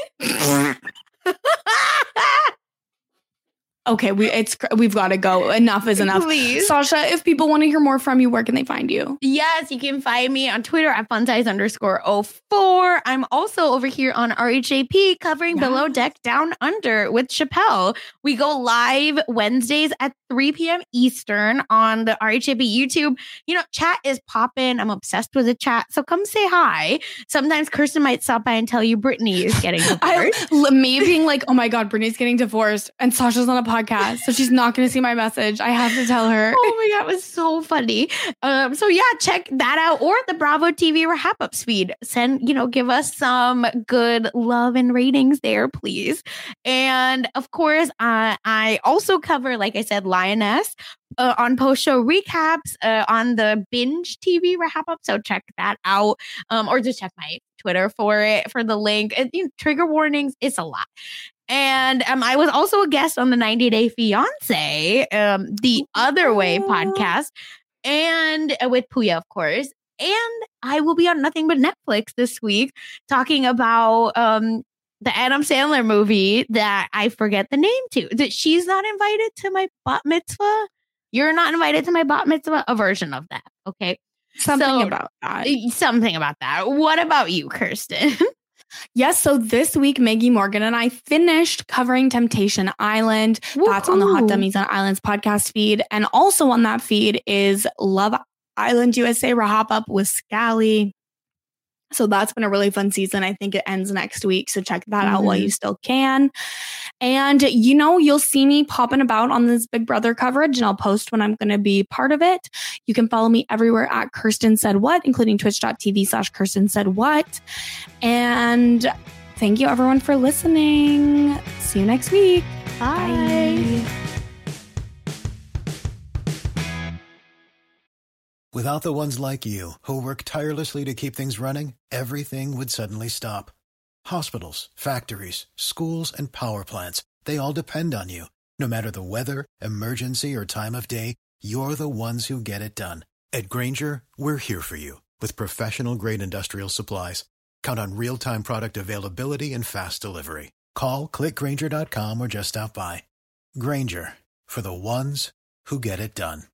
Okay, we it's we've got to go. Enough is enough. Please. Sasha, if people want to hear more from you, where can they find you? Yes, you can find me on Twitter at funsize underscore oh four. I'm also over here on R H A P covering yeah. Below Deck Down Under with Chappelle. We go live Wednesdays at three p.m. Eastern on the R H A P YouTube. You know, chat is popping. I'm obsessed with the chat. So come say hi. Sometimes Kirsten might stop by and tell you Brittany is getting divorced. I, me being like, oh my God, Brittany's getting divorced and Sasha's on a podcast, so she's not going to see my message. I have to tell her. Oh my God, it was so funny. Um, so yeah, check that out, or the Bravo T V wrap up feed. Send, you know, give us some good love and ratings there, please. And of course, uh, I also cover, like I said, Lioness uh, on post show recaps uh, on the Binge T V wrap up. So check that out, um, or just check my Twitter for it for the link. And, you know, trigger warnings. It's a lot. And um, I was also a guest on the ninety Day Fiance, um, the Other Way podcast, and uh, with Puya, of course. And I will be on Nothing But Netflix this week talking about um, the Adam Sandler movie that I forget the name to. That she's not invited to my bat mitzvah. You're not invited to my bat mitzvah. A version of that. Okay. Something so, about that. Something about that. What about you, Kirsten? Yes, so this week, Maggie Morgan and I finished covering Temptation Island. Woo-hoo. That's on the Hot Dummies on Islands podcast feed. And also on that feed is Love Island U S A wrap up with Scally. So that's been a really fun season. I think it ends next week. So check that mm-hmm. out while you still can. And, you know, you'll see me popping about on this Big Brother coverage, and I'll post when I'm going to be part of it. You can follow me everywhere at Kirsten Said What, including twitch.tv slash Kirsten Said What. And thank you, everyone, for listening. See you next week. Bye. Bye. Without the ones like you, who work tirelessly to keep things running, everything would suddenly stop. Hospitals, factories, schools, and power plants, they all depend on you. No matter the weather, emergency, or time of day, you're the ones who get it done. At Grainger, we're here for you with professional-grade industrial supplies. Count on real-time product availability and fast delivery. Call, click Grainger dot com, or just stop by. Grainger, for the ones who get it done.